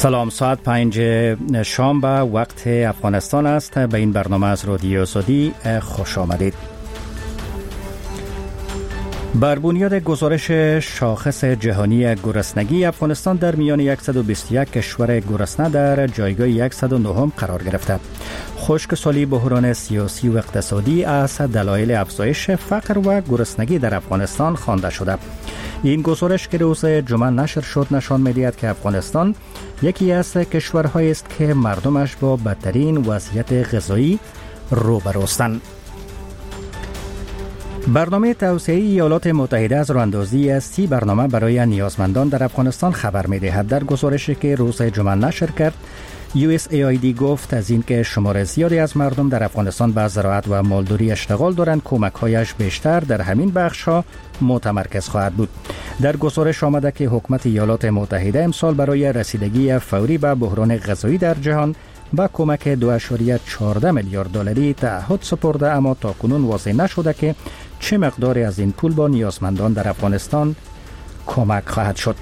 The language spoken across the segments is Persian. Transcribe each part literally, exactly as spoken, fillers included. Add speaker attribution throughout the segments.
Speaker 1: سلام، ساعت پنج شام به وقت افغانستان است. به این برنامه از رادیو آزادی خوش آمدید. بر بنیاد گزارش شاخص جهانی گرسنگی، افغانستان در میان صد و بیست و یک کشور گرسنه در جایگاه صد و نه قرار گرفته. خشکسالی، بحران سیاسی و اقتصادی از دلایل افزایش فقر و گرسنگی در افغانستان خوانده شده. این گزارش که روز جمعه نشر شد نشان می‌دهد که افغانستان یکی از کشورهایی است که مردمش با بدترین وضعیت غذایی روبروستند. برنامه توسعه ایالات متحده از راه‌اندازی سی برنامه برای نیازمندان در افغانستان خبر می‌دهد. در گزارشی که روز جمعه نشر کرد، یو اس ای آی دی گفت از اینکه شمار زیادی از مردم در افغانستان به زراعت و مالداری اشتغال دارند، کمک‌هایش بیشتر در همین بخش‌ها متمرکز خواهد بود. در گزارش آمده که حکومت ایالات متحده امسال برای رسیدگی فوری به بحران غذایی در جهان با کمک دو ممیز چهارده میلیارد دلاری تعهد سپرده، اما تاکنون واضح نشده که چه مقداری از این پول با نیازمندان در افغانستان کمک خواهد شد.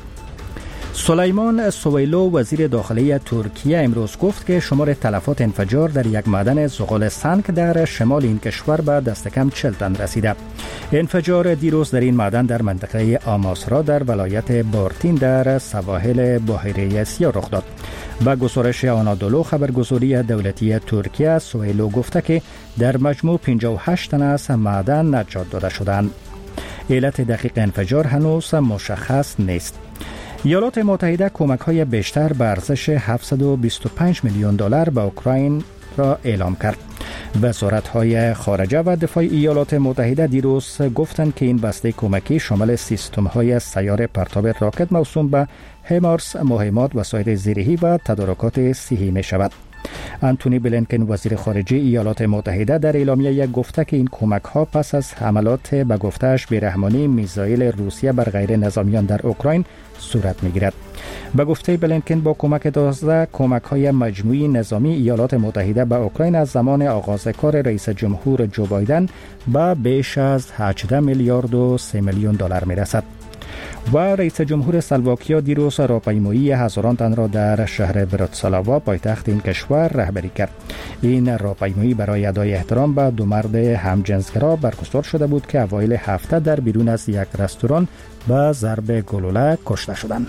Speaker 1: سلیمان سویلو وزیر داخلی ترکیه امروز گفت که شمار تلفات انفجار در یک معدن زغال سنگ در شمال این کشور به دست کم چهل تن رسیده. انفجار دیروز در این معدن در منطقه آماسرا در ولایت بارتین در سواحل بحیره سیاه رخ داد. با گزارش آنادولو خبرگزاری دولتی ترکیه، سویلو گفته که در مجموع پنجاه و هشت تن از معدن نجات داده شدند. علت دقیق انفجار هنوز مشخص نیست. ایالات متحده کمک‌های بیشتر به ارزش هفتصد و بیست و پنج میلیون دلار به اوکراین را اعلام کرد. وزارت‌های خارجه و دفاع ایالات متحده دیروز گفتند که این بسته کمکی شامل سیستم‌های سیار پرتاب راکت موسوم به هیمارس، مهمات، وسایل زیرهی و تدارکات صحی می‌شود. آنتونی بلینکن وزیر خارجه ایالات متحده در اعلامیه گفته که این کمک‌ها پس از حملات به گفته‌اش بی‌رحمانه میزایل روسیه بر غیر نظامیان در اوکراین صورت می‌گیرد. به گفته بلینکن با کمک دوازده کمک‌های مجموعی نظامی ایالات متحده به اوکراین از زمان آغاز کار رئیس جمهور جو بایدن به بیش از هجده میلیارد و سه میلیون دلار می‌رسد. و رئیس جمهور اسلواکیا دیروز راهپیمایی هزاران تن را در شهر براتسلاوا پایتخت این کشور رهبری کرد. این راهپیمایی برای ادای احترام به دو مرد همجنسگرا برگزار شده بود که اوایل هفته در بیرون از یک رستوران با ضرب گلوله کشته شدند.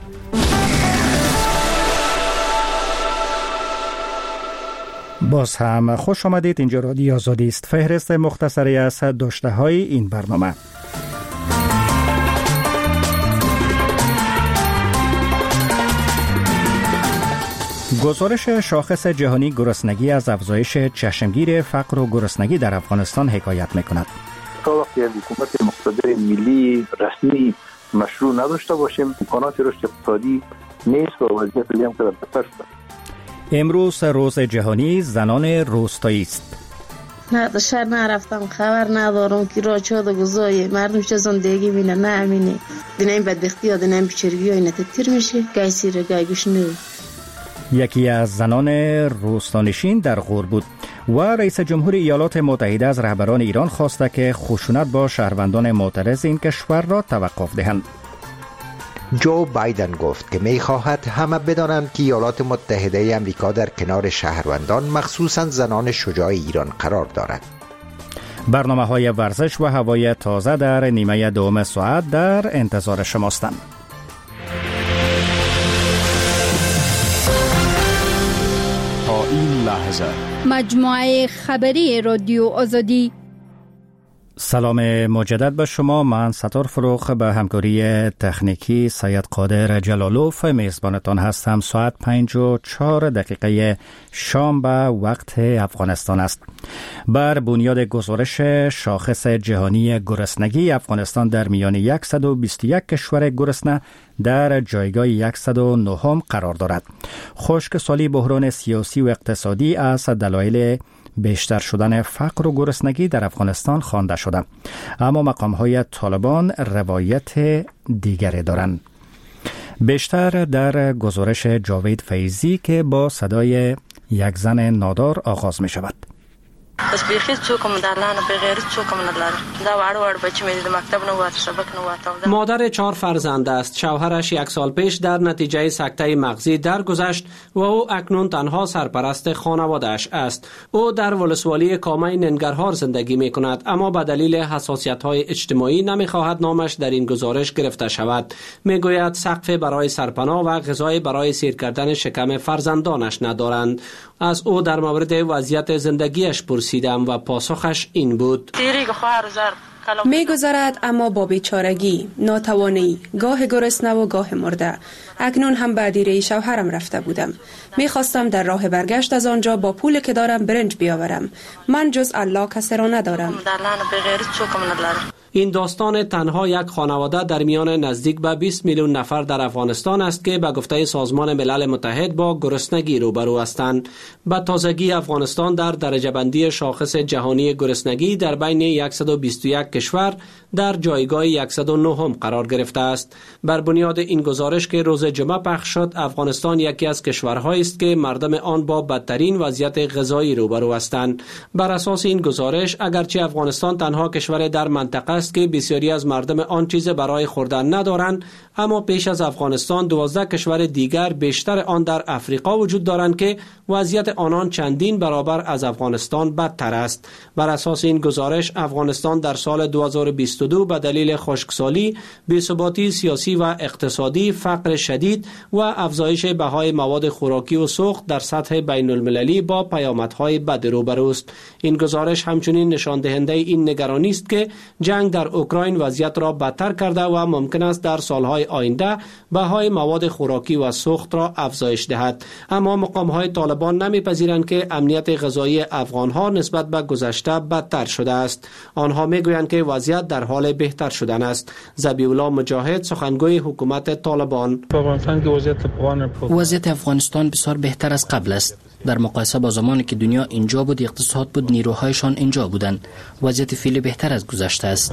Speaker 1: باز هم خوش آمدید. اینجا رادیو آزادی است. فهرست مختصری از داشته‌های این برنامه. گزارش شاخص جهانی گرسنگی از افزایش چشمگیر فقر و گرسنگی در افغانستان حکایت می‌کند.
Speaker 2: تا وقتی حکومت مقتدر ملی رسمی مشروع نداشته باشیم، امکانات رشد اقتصادی نیست و وضعیت دیگه هم بدتر شده.
Speaker 1: امروز روز جهانی زنان روستایی است.
Speaker 3: نه در شهر نرفتم، خبر ندارم که را چه و گذایی مردم چه زندگی بینه. نه امینه دینا این بدبختی ها دینا این بیچارگی ها اینه تیر میشه، گای سیره گای گوشنه.
Speaker 1: یکی از زنان روستانشین در غور بود و رئیس جمهور ایالات متحده از رهبران ایران خواسته که خشونت با شهروندان معترض این کشور را توقف دهند.
Speaker 4: جو بایدن گفت که می خواهد همه بدانند که ایالات متحده امریکا در کنار شهروندان مخصوصاً زنان شجاع ایران قرار دارد.
Speaker 1: برنامه های ورزش و هوای تازه در نیمه دوم ساعت در انتظار شماستند.
Speaker 5: این لحظه
Speaker 6: مجموعه خبری رادیو آزادی.
Speaker 1: سلام مجدد به شما. من ستار فروخ به همکاری تکنیکی سید قادر جلالوف میزبانتان هستم. ساعت پنج و چهار دقیقه شام به وقت افغانستان است. بر بنیاد گزارش شاخص جهانی گرسنگی، افغانستان در میان صد و بیست و یک کشور گرسنه در جایگاه صد و نه قرار دارد. خشکسالی، بحران سیاسی و اقتصادی از دلایل بیشتر شدن فقر و گرسنگی در افغانستان خوانده شده، اما مقام‌های طالبان روایت دیگری دارند. بیشتر در گزارش جاوید فیضی که با صدای یک زن نادار آغاز می شود.
Speaker 5: بس بیخی څوکم دالان به غیر څوکم نداره دا وړ وړ بچی مې د مکتب نه وات سبق نه وات.
Speaker 7: مادر چهار فرزند است. شوهرش یک سال پیش در نتیجه سکته مغزی درگذشت و او اکنون تنها سرپرست خانواده‌اش است. او در ولسوالی کامه ننگرهار زندگی می کند، اما به دلیل حساسیت‌های اجتماعی نمی‌خواهد نامش در این گزارش گرفته شود. میگوید سقف برای سرپناه و غذای برای سیر کردن شکم فرزندانش ندارند. از او در مورد وضعیت زندگیش پرسیدم و پاسخش این بود:
Speaker 8: می گذرد اما با بیچارگی، ناتوانی، گاه گرسنه و گاه مرده. اکنون هم به دیره شوهرم رفته بودم. می خواستم در راه برگشت از آنجا با پول که دارم برنج بیاورم. من جز الله کسی را ندارم.
Speaker 7: این داستان تنها یک خانواده در میان نزدیک به بیست میلیون نفر در افغانستان است که به گفته سازمان ملل متحد با گرسنگی روبرو هستند. به تازگی افغانستان در درجه بندی شاخص جهانی گرسنگی در بین صد و بیست و یک کشور در جایگاه صد و نه هم قرار گرفته است. بر بنیاد این گزارش که روز جمعه پخش شد، افغانستان یکی از کشورهایی است که مردم آن با بدترین وضعیت غذایی روبرو هستند. بر اساس این گزارش، اگرچه افغانستان تنها کشور در منطقه است که بسیاری از مردم آن چیز برای خوردن ندارند، اما پیش از افغانستان دوازده کشور دیگر بیشتر آن در افریقا وجود دارند که وضعیت آنان چندین برابر از افغانستان بدتر است. بر اساس این گزارش، افغانستان در سال دو هزار و بیست و دو به دلیل خشکسالی، بی‌ثباتی سیاسی و اقتصادی، فقر شدید و افزایش بهای مواد خوراکی و سوخت در سطح بین المللی با پیامدهای بد روبروست. این گزارش همچنین نشان دهنده این نگرانی است که جنگ در اوکراین وضعیت را بدتر کرده و ممکن است در سالهای آینده بهای مواد خوراکی و سوخت را افزایش دهد. اما مقام‌های طالبان نمی‌پذیرند که امنیت غذایی افغان‌ها نسبت به گذشته بدتر شده است. آنها می‌گویند که وضعیت در حال بهتر شدن است. ذبیح الله مجاهد، سخنگوی حکومت طالبان:
Speaker 9: وضعیت افغانستان بسیار بهتر از قبل است. در مقایسه با زمانی که دنیا اینجا بود، اقتصاد بود، نیروهایشان اینجا بودند. وضعیت فعلی بهتر از گذشته است.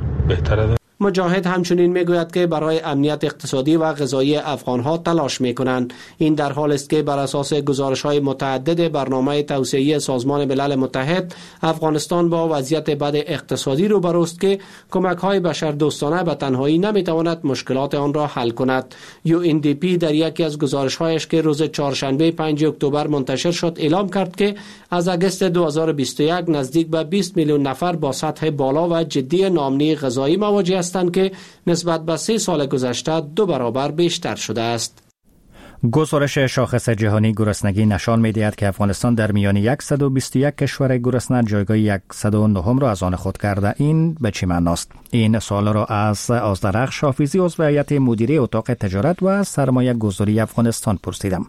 Speaker 7: مجاهد همچنین میگوید که برای امنیت اقتصادی و غذایی افغانها تلاش میکنند. این در حال است که بر اساس گزارش‌های متعدد برنامه توسعه‌ای سازمان ملل متحد، افغانستان با وضعیت بد اقتصادی روبروست که کمک‌های بشردوستانه به تنهایی نمیتواند مشکلات آن را حل کند. یو ان دی پی در یکی از گزارش‌هایش که روز چهارشنبه پنجم اکتبر منتشر شد اعلام کرد که از اگست دو هزار و بیست و یک نزدیک به بیست میلیون نفر با سطح بالا و جدی ناامنی غذایی مواجه هستند که نسبت به سه سال گذشته دو برابر بیشتر شده است.
Speaker 1: گزارش شاخص جهانی گرسنگی نشان می‌دهد که افغانستان در میان صد و بیست و یک کشور گرسنه جایگاه صد و نه هم را از آن خود کرده. این به چه معنی است؟ این سوال را از آزدرخش حافظی، عضو هیئت مدیره اتاق تجارت و سرمایه گذاری افغانستان پرسیدم.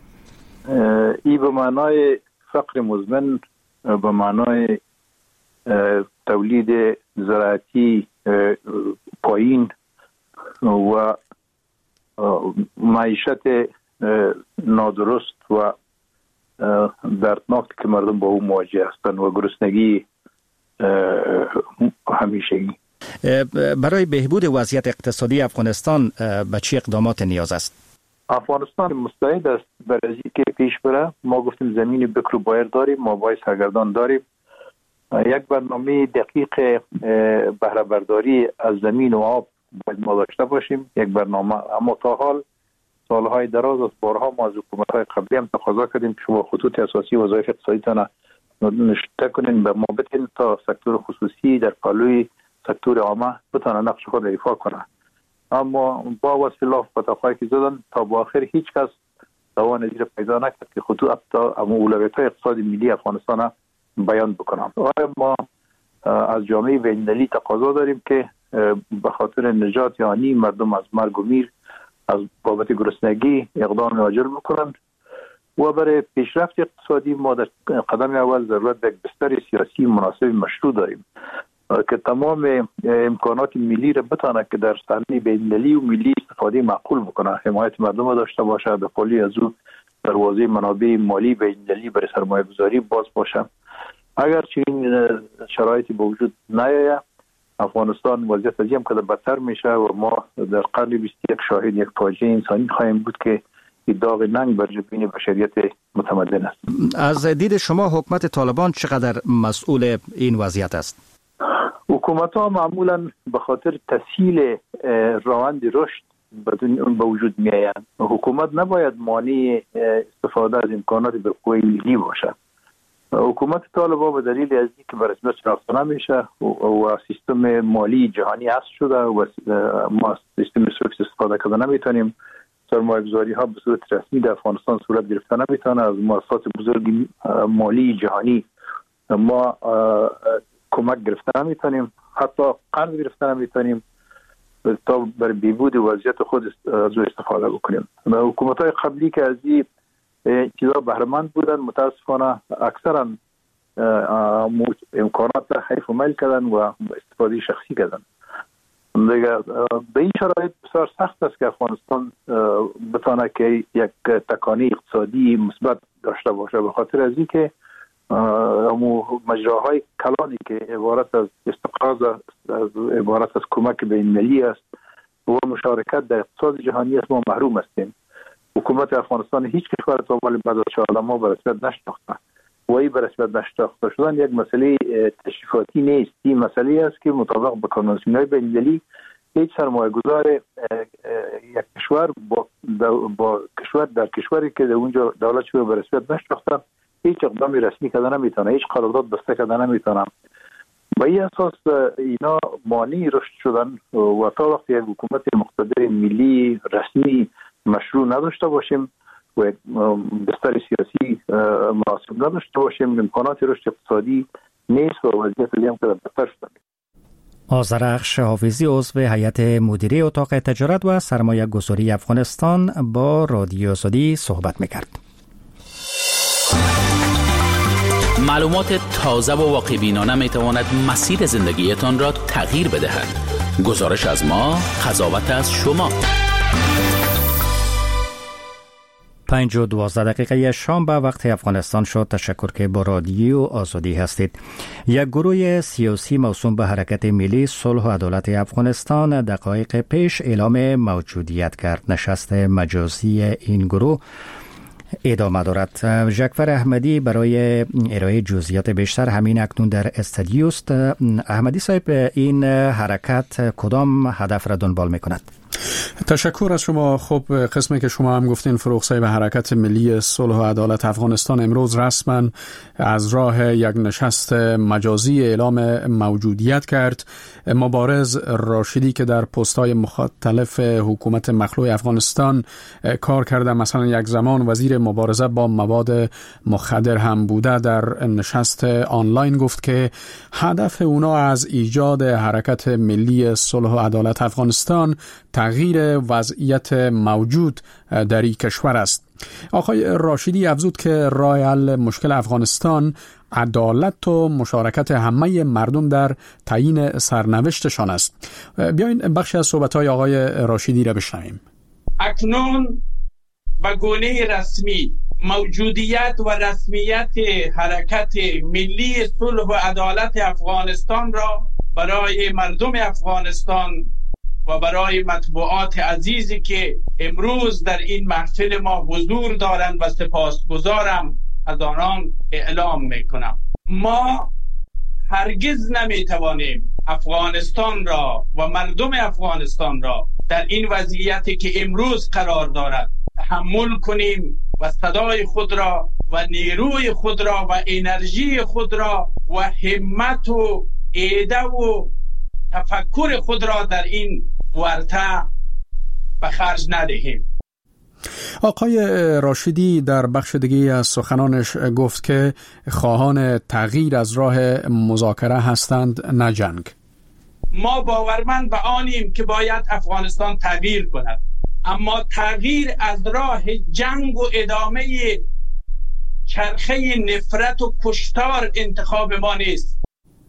Speaker 2: این به معنای فقر مزمن، به معنای تولید زراعتی پایین و معیشت نادرست و دردناک که مردم با او مواجه هستند و گرسنگی همیشگی.
Speaker 1: برای بهبود وضعیت اقتصادی افغانستان به چه اقدامات نیاز است؟
Speaker 2: افغانستان مستعد است برای اینکه پیش بره. ما گفتیم زمین بکر و بایر داریم، ما باید سرگردان داریم. یک برنامه دقیق بهره برداری از زمین و آب باید ما داشته باشیم، یک برنامه. اما تا حال سالهای دراز از بارها ما از حکومت‌های قبلی هم تقاضا کردیم که شما خطوط اساسی وظایف اقتصادیتان نشته کنین، به ما بدین تا سکتور خصوصی در پالوی سکتور عامه بتونه نقش خود را ایفا کنه. اما با وصف الله فتاقایی که زدن تا با آخر هیچ کس توان زیر پیدا نکرد که خطوط اولویت‌های اقتصادی ملی افغانستان بیان بکنم. آیا ما از جامعه بین‌المللی تقاضا داریم که به خاطر نجات یعنی مردم از مرگ و میر از بابت گرسنگی اقدام عاجل بکنند و برای پیشرفت اقتصادی ما در قدم اول ضرورت به بستر سیاسی مناسب مشروع داریم که تمام امکانات ملی را بتونه که در صحنه بین‌المللی و ملی استفاده معقول بکنه، حمایت مردم داشته باشه، به قولی از او دروازه منابع مالی بین‌المللی برای سرمایه‌گذاری باز باشه. اگر چنین شرایطی به وجود نیاید، افغانستان وضعیت از این قدر بدتر میشه و ما در قرن بیست و یک شاهد یک فاجعه انسانی خواهیم بود که که داغ ننگ بر جبین بشریت متمدن است.
Speaker 1: از دید شما حکومت طالبان چقدر مسئول این وضعیت است؟
Speaker 2: حکومت ها معمولا به خاطر تسهیل روند رشد بدون اون به وجود می آیند. حکومت نباید مانع استفاده از امکانات به قوه ملی باشد. حکومت طالبان به دلیل از اینکه به رسمیت شناخته نمیشه و سیستم مالی جهانی حذف شده و ما سیستم سویفت استفاده کرده نمیتونیم، سرمایه‌گذاری ها به صورت رسمی در افغانستان صورت گرفته نمیتونه، از مؤسسات بزرگ مالی جهانی ما کمک گرفته نمیتونیم، حتی قرض گرفته نمیتونیم تا بر بیبود وضعیت خود از استفاده بکنیم. حکومت های قبلی که از این چیزا بهره‌مند بودن متاسفانه اکثرا امکانات را حیف و میل کردن و استفاده شخصی کردن. دیگه به این شرایط بسیار سخت است که افغانستان بتونه که یک تکانی اقتصادی مثبت داشته باشه، به خاطر از اینکه مجراهای کلانی که عبارت از استقراض از عبارت از کمک بین‌المللی است و مشارکت در اقتصاد جهانی است ما محروم هستیم. حکومت افغانستان هیچ کشور تا ولی بعد از چهارده ماه به رسمیت نشناخته و این به رسمیت نشناخته شدن یک مسئله تشریفاتی نیست، این مسئله است که مطابق با کنوانسیون‌های بین‌المللی هیچ سرمایه‌گذار یک کشور با, با کشور در کشوری که در اونجا دولت شده به رسمیت نشناخته هیچ اقدامی رسمی کردن نمیتونه، هیچ قرارداد بسته کردن نمیتونه. با این اساس اینا مانع رشد شدن و تا وقتی یک حکومت مقتدر ملی رسمی مشروع نداشته باشیم و بستر سیاسی مناسب نداشته باشیم امکانات رشد اقتصادی نیست و وضعیت دیگه هم که بدتر شده.
Speaker 1: آذرخش حافظی عضو هیئت مدیره اتاق تجارت و سرمایه گذاری افغانستان با رادیو آزادی صحبت میکرد.
Speaker 10: معلومات تازه و واقع‌بینانه میتواند مسیر زندگیتان را تغییر بدهد. گزارش از ما، قضاوت از شما.
Speaker 1: پنج و دوازده دقیقه شام به وقت افغانستان شد. تشکر که با رادیو آزادی هستید. یک گروه سیاسی موسوم به حرکت ملی صلح و عدالت افغانستان دقایق پیش اعلام موجودیت کرد. نشست مجازی این گروه ادامه دارد. ژکفر احمدی برای ارائه جزئیات بیشتر همین اکنون در استودیو است. احمدی صاحب، این حرکت کدام هدف را دنبال می‌کند؟
Speaker 11: تشکر از شما. خب قسمی که شما هم گفتین فروغ صاحب، حرکت ملی صلح و عدالت افغانستان امروز رسما از راه یک نشست مجازی اعلام موجودیت کرد. مبارز راشدی که در پست‌های مختلف حکومت مخلوع افغانستان کار کرده، مثلا یک زمان وزیر مبارزه با مواد مخدر هم بوده، در نشست آنلاین گفت که هدف اونا از ایجاد حرکت ملی صلح و عدالت افغانستان تغییر وضعیت موجود در این کشور است. آقای راشدی افزود که راه حل مشکل افغانستان عدالت و مشارکت همه مردم در تعیین سرنوشتشان است. بیاین بخشی از صحبت‌های آقای راشدی را بشنویم.
Speaker 12: اکنون به گونه رسمی موجودیت و رسمیت حرکت ملی صلح و عدالت افغانستان را برای مردم افغانستان و برای مطبوعات عزیزی که امروز در این محفل ما حضور دارند و سپاسگزارم از آنان اعلام میکنم. ما هرگز نمیتوانیم افغانستان را و مردم افغانستان را در این وضعیتی که امروز قرار دارد تحمل کنیم و صدای خود را و نیروی خود را و انرژی خود را و همت و ایده و تفکر خود را در این ورطه به خرج ندهیم.
Speaker 11: آقای راشدی در بخش دیگه از سخنانش گفت که خواهان تغییر از راه مذاکره هستند، نه جنگ.
Speaker 12: ما باورمند به آنیم که باید افغانستان تغییر کند، اما تغییر از راه جنگ و ادامه چرخه نفرت و کشتار انتخاب ما نیست.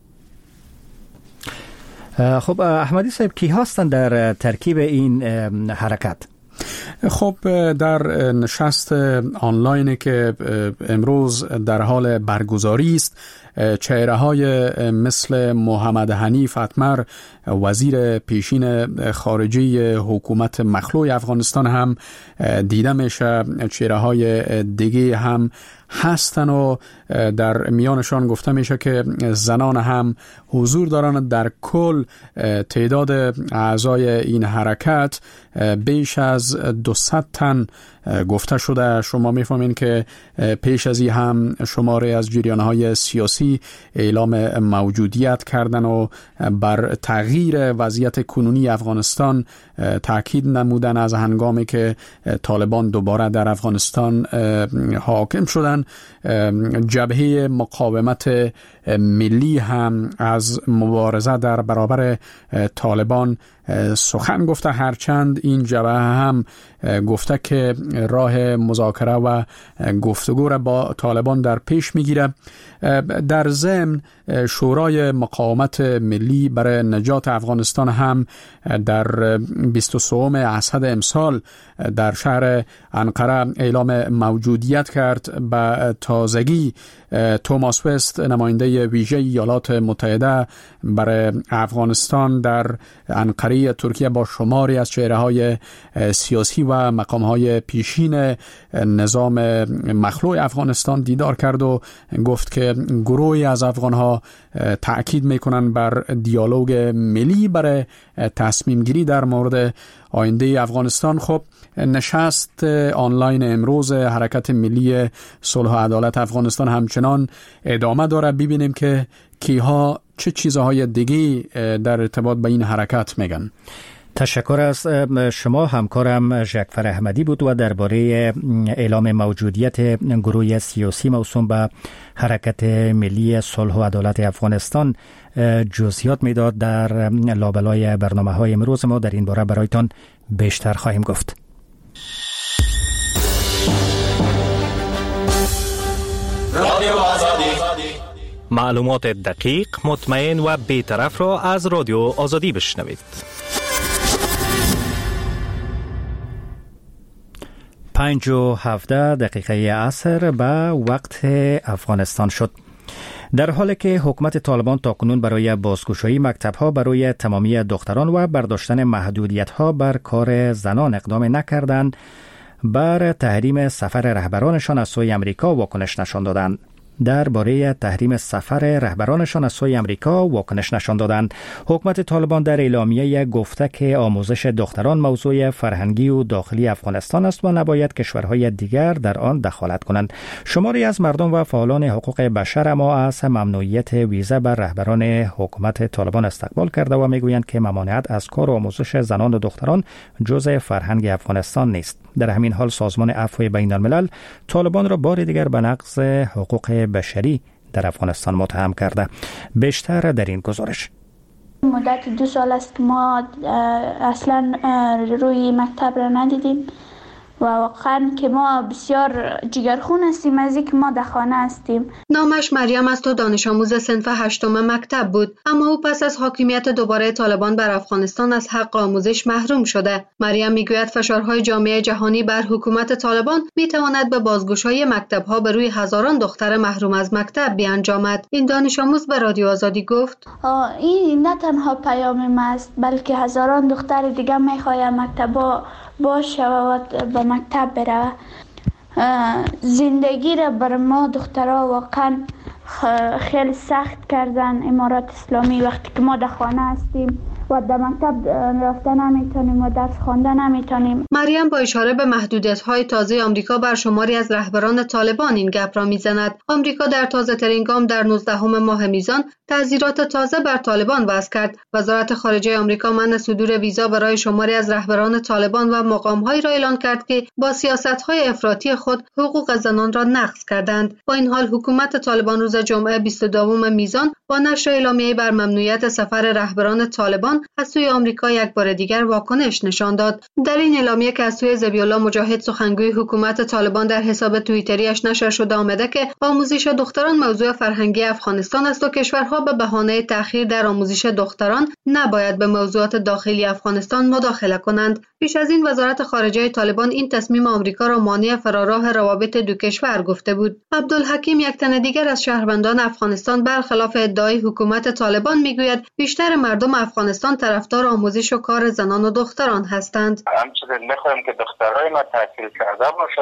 Speaker 1: خب احمدی صاحب، کی هستند در ترکیب این حرکت؟
Speaker 11: خب در نشست آنلاین که امروز در حال برگزاری است، چهره های مثل محمد حنیف اتمر وزیر پیشین خارجی حکومت مخلوع افغانستان هم دیده میشه، چهره های دیگه هم هستن و در میانشان گفته میشه که زنان هم حضور دارند. در کل تعداد اعضای این حرکت بیش از دویست تن گفته شده. شما میفهمین که پیش از این هم شماره از جریان‌های سیاسی اعلام موجودیت کردن و بر تغییر وضعیت کنونی افغانستان تاکید نمودن از هنگامی که طالبان دوباره در افغانستان حاکم شدن. جبهه مقاومت ملی هم از مبارزه در برابر طالبان سخن گفته، هرچند این جبهه هم گفته که راه مذاکره و گفتگو را با طالبان در پیش میگیره. در ضمن شورای مقاومت ملی برای نجات افغانستان هم در بیست و سوم اسد امسال در شهر انقره اعلام موجودیت کرد. به تازگی توماس وست نماینده ویژه ایالات متحده برای افغانستان در انقره ترکیه با شماری از چهره‌های سیاسی و مقام‌های پیشین نظام مخلوع افغانستان دیدار کرد و گفت که گروهی از افغان‌ها تأکید می‌کنند بر دیالوگ ملی برای تصمیم گیری در مورد آینده افغانستان. خب نشست آنلاین امروز حرکت ملی صلح و عدالت افغانستان همچنان ادامه داره. ببینیم که کیها چه چیزهای دیگه در ارتباط به این حرکت میگن.
Speaker 1: تشکر از شما. همکارم ژکفر احمدی بود و درباره اعلام موجودیت گروه سیاسی موسوم به حرکت ملی صلح و عدالت افغانستان جزئیات میداد. در لابلای برنامه‌های امروز ما در این باره برایتان بیشتر خواهیم گفت.
Speaker 13: رادیو آزادی، معلومات دقیق، مطمئن و بی‌طرف را از رادیو آزادی بشنوید.
Speaker 1: پنج و هفده دقیقه عصر به وقت افغانستان شد. در حالی که حکومت طالبان تاکنون برای بازگشایی مکتب‌ها برای تمامی دختران و برداشتن محدودیت‌ها بر کار زنان اقدام نکردند، بر تحریم سفر رهبرانشان از سوی امریکا واکنش نشان دادند. درباره تحریم سفر رهبرانشان از سوی امریکا واکنش نشان دادند. حکومت طالبان در اعلامیه گفته که آموزش دختران موضوع فرهنگی و داخلی افغانستان است و نباید کشورهای دیگر در آن دخالت کنند. شماری از مردم و فعالان حقوق بشر اما از ممنوعیت ویزا بر رهبران حکومت طالبان استقبال کرده و میگویند که ممانعت از کار و آموزش زنان و دختران جزء فرهنگ افغانستان نیست. در همین حال سازمان عفو بین الملل طالبان را بار دیگر به نقض حقوق بشری در افغانستان متهم کرده. بیشتر در این گزارش.
Speaker 14: مدت دو سال است که ما اصلا روی مکتب را ندیدیم و واقعا که ما بسیار جگرخون هستیم از اینکه ما در خانه هستیم.
Speaker 8: نامش مریم است و دانش آموز صنف هشتم مکتب بود، اما او پس از حاکمیت دوباره طالبان بر افغانستان از حق آموزش محروم شده. مریم میگوید فشارهای جامعه جهانی بر حکومت طالبان میتواند به بازگشایی مکتب‌ها به روی هزاران دختر محروم از مکتب بیانجامد. این دانش آموز به رادیو آزادی گفت:
Speaker 14: این نه تنها پیام ما است، بلکه هزاران دختر دیگه میخواهند مکتب‌ها باشه و به مکتب بره. زندگی را بر ما دخترها واقعا خیلی سخت کردن امارات اسلامی وقتی که ما در خانه هستیم و در مکتب رفتن نمیتونیم و درس خواندن نمیتونیم.
Speaker 8: مریم با اشاره به محدودیت‌های تازه آمریکا بر شماری از رهبران طالبان این گپ را میزند. آمریکا در تازه ترین گام در نوزدهم ماه میزان تعزیرات تازه بر طالبان وضع کرد. وزارت خارجه آمریکا منع صدور ویزا برای شماری از رهبران طالبان و مقام‌هایی را اعلان کرد که با سیاست‌های افراطی خود حقوق زنان را نقض کردند. با این حال حکومت طالبان روز جمعه بیست و دو میزان با نشر اعلامیه بر ممنوعیت سفر رهبران طالبان
Speaker 15: طالبان از سوی آمریکا یک بار دیگر واکنش نشان داد. در این اعلامیه که از سوی ذبیح الله مجاهد سخنگوی حکومت طالبان در حساب توییتریش نشر شده آمده که آموزش دختران موضوع فرهنگی افغانستان است و کشورها به بهانه تأخیر در آموزش دختران نباید به موضوعات داخلی افغانستان مداخله کنند. پیش از این وزارت خارجه طالبان این تصمیم آمریکا را مانع فراراه روابط دو کشور گفته بود. عبدالحکیم، یک تن دیگر از شهروندان افغانستان، برخلاف ادعای حکومت طالبان میگوید بیشتر مردم افغانستان طرفدار آموزش و کار زنان و دختران هستند.
Speaker 16: همچنین میخوایم که دخترای ما تحصیل کرده باشه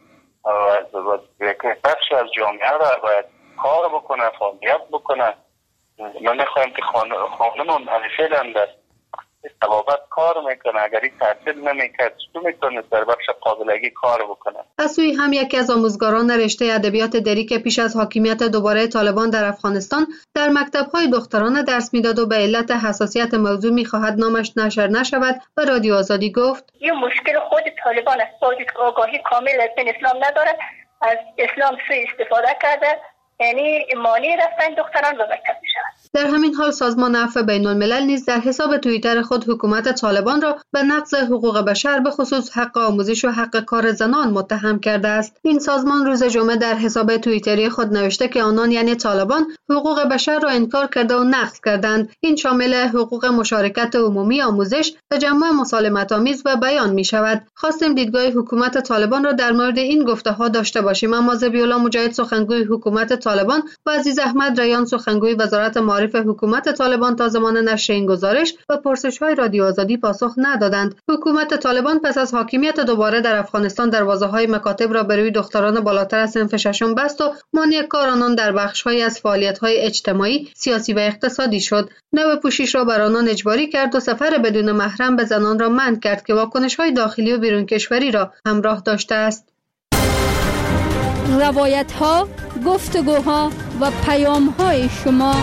Speaker 16: و یک بخش از جامعه را باید کار بکنه، فعالیت بکنه. ما میخوایم که خانمون فعلا در طبابت کار میکنه، اگر این تحصیل نمیکرد چطور میتونه در بخش قابلگی کار بکنه.
Speaker 15: از سوی هم یکی از آموزگاران رشته ادبیات دری که پیش از حاکمیت دوباره طالبان در افغانستان در مکتب‌های دخترانه درس میداد و به علت حساسیت موضوع میخواهد نامش نشر نشود و رادیو آزادی گفت:
Speaker 17: این مشکل خود طالبان است، باید آگاهی کامل از دین اسلام ندارد، از اسلام سوء استفاده کرده، یعنی مانع رفتن دختران به مکتب میشود.
Speaker 15: در همین حال سازمان عفو بین الملل نیز در حساب توییتر خود حکومت طالبان را به نقض حقوق بشر به خصوص حق آموزش و حق کار زنان متهم کرده است. این سازمان روز جمعه در حساب توییتری خود نوشته که آنان یعنی طالبان حقوق بشر را انکار کرده و نقض کردند. این شامل حقوق مشارکت عمومی، آموزش، تجمع مسالمت‌آمیز و بیان می شود. خواستیم دیدگاه حکومت طالبان را در مورد این گفته‌ها داشته باشیم، اما ذبیح الله مجاهد سخنگوی حکومت طالبان و عزیز احمد ریان سخنگوی وزارت معارف حکومت طالبان تا زمان نشر این گزارش و پرسش‌های رادیو آزادی پاسخ ندادند. حکومت طالبان پس از حاکمیت دوباره در افغانستان دروازه‌های مکاتب را بر روی دختران بالاتر از صنف ششم بست و مانع کار آنان در بخش‌هایی از فعالیت‌های اجتماعی، سیاسی و اقتصادی شد. نو پوشش را بر آنان اجباری کرد و سفر بدون محرم به زنان را منع کرد که واکنش‌های داخلی و بیرون کشوری را همراه داشته است.
Speaker 6: روایت‌ها، گفتگوها و پیام‌های شما.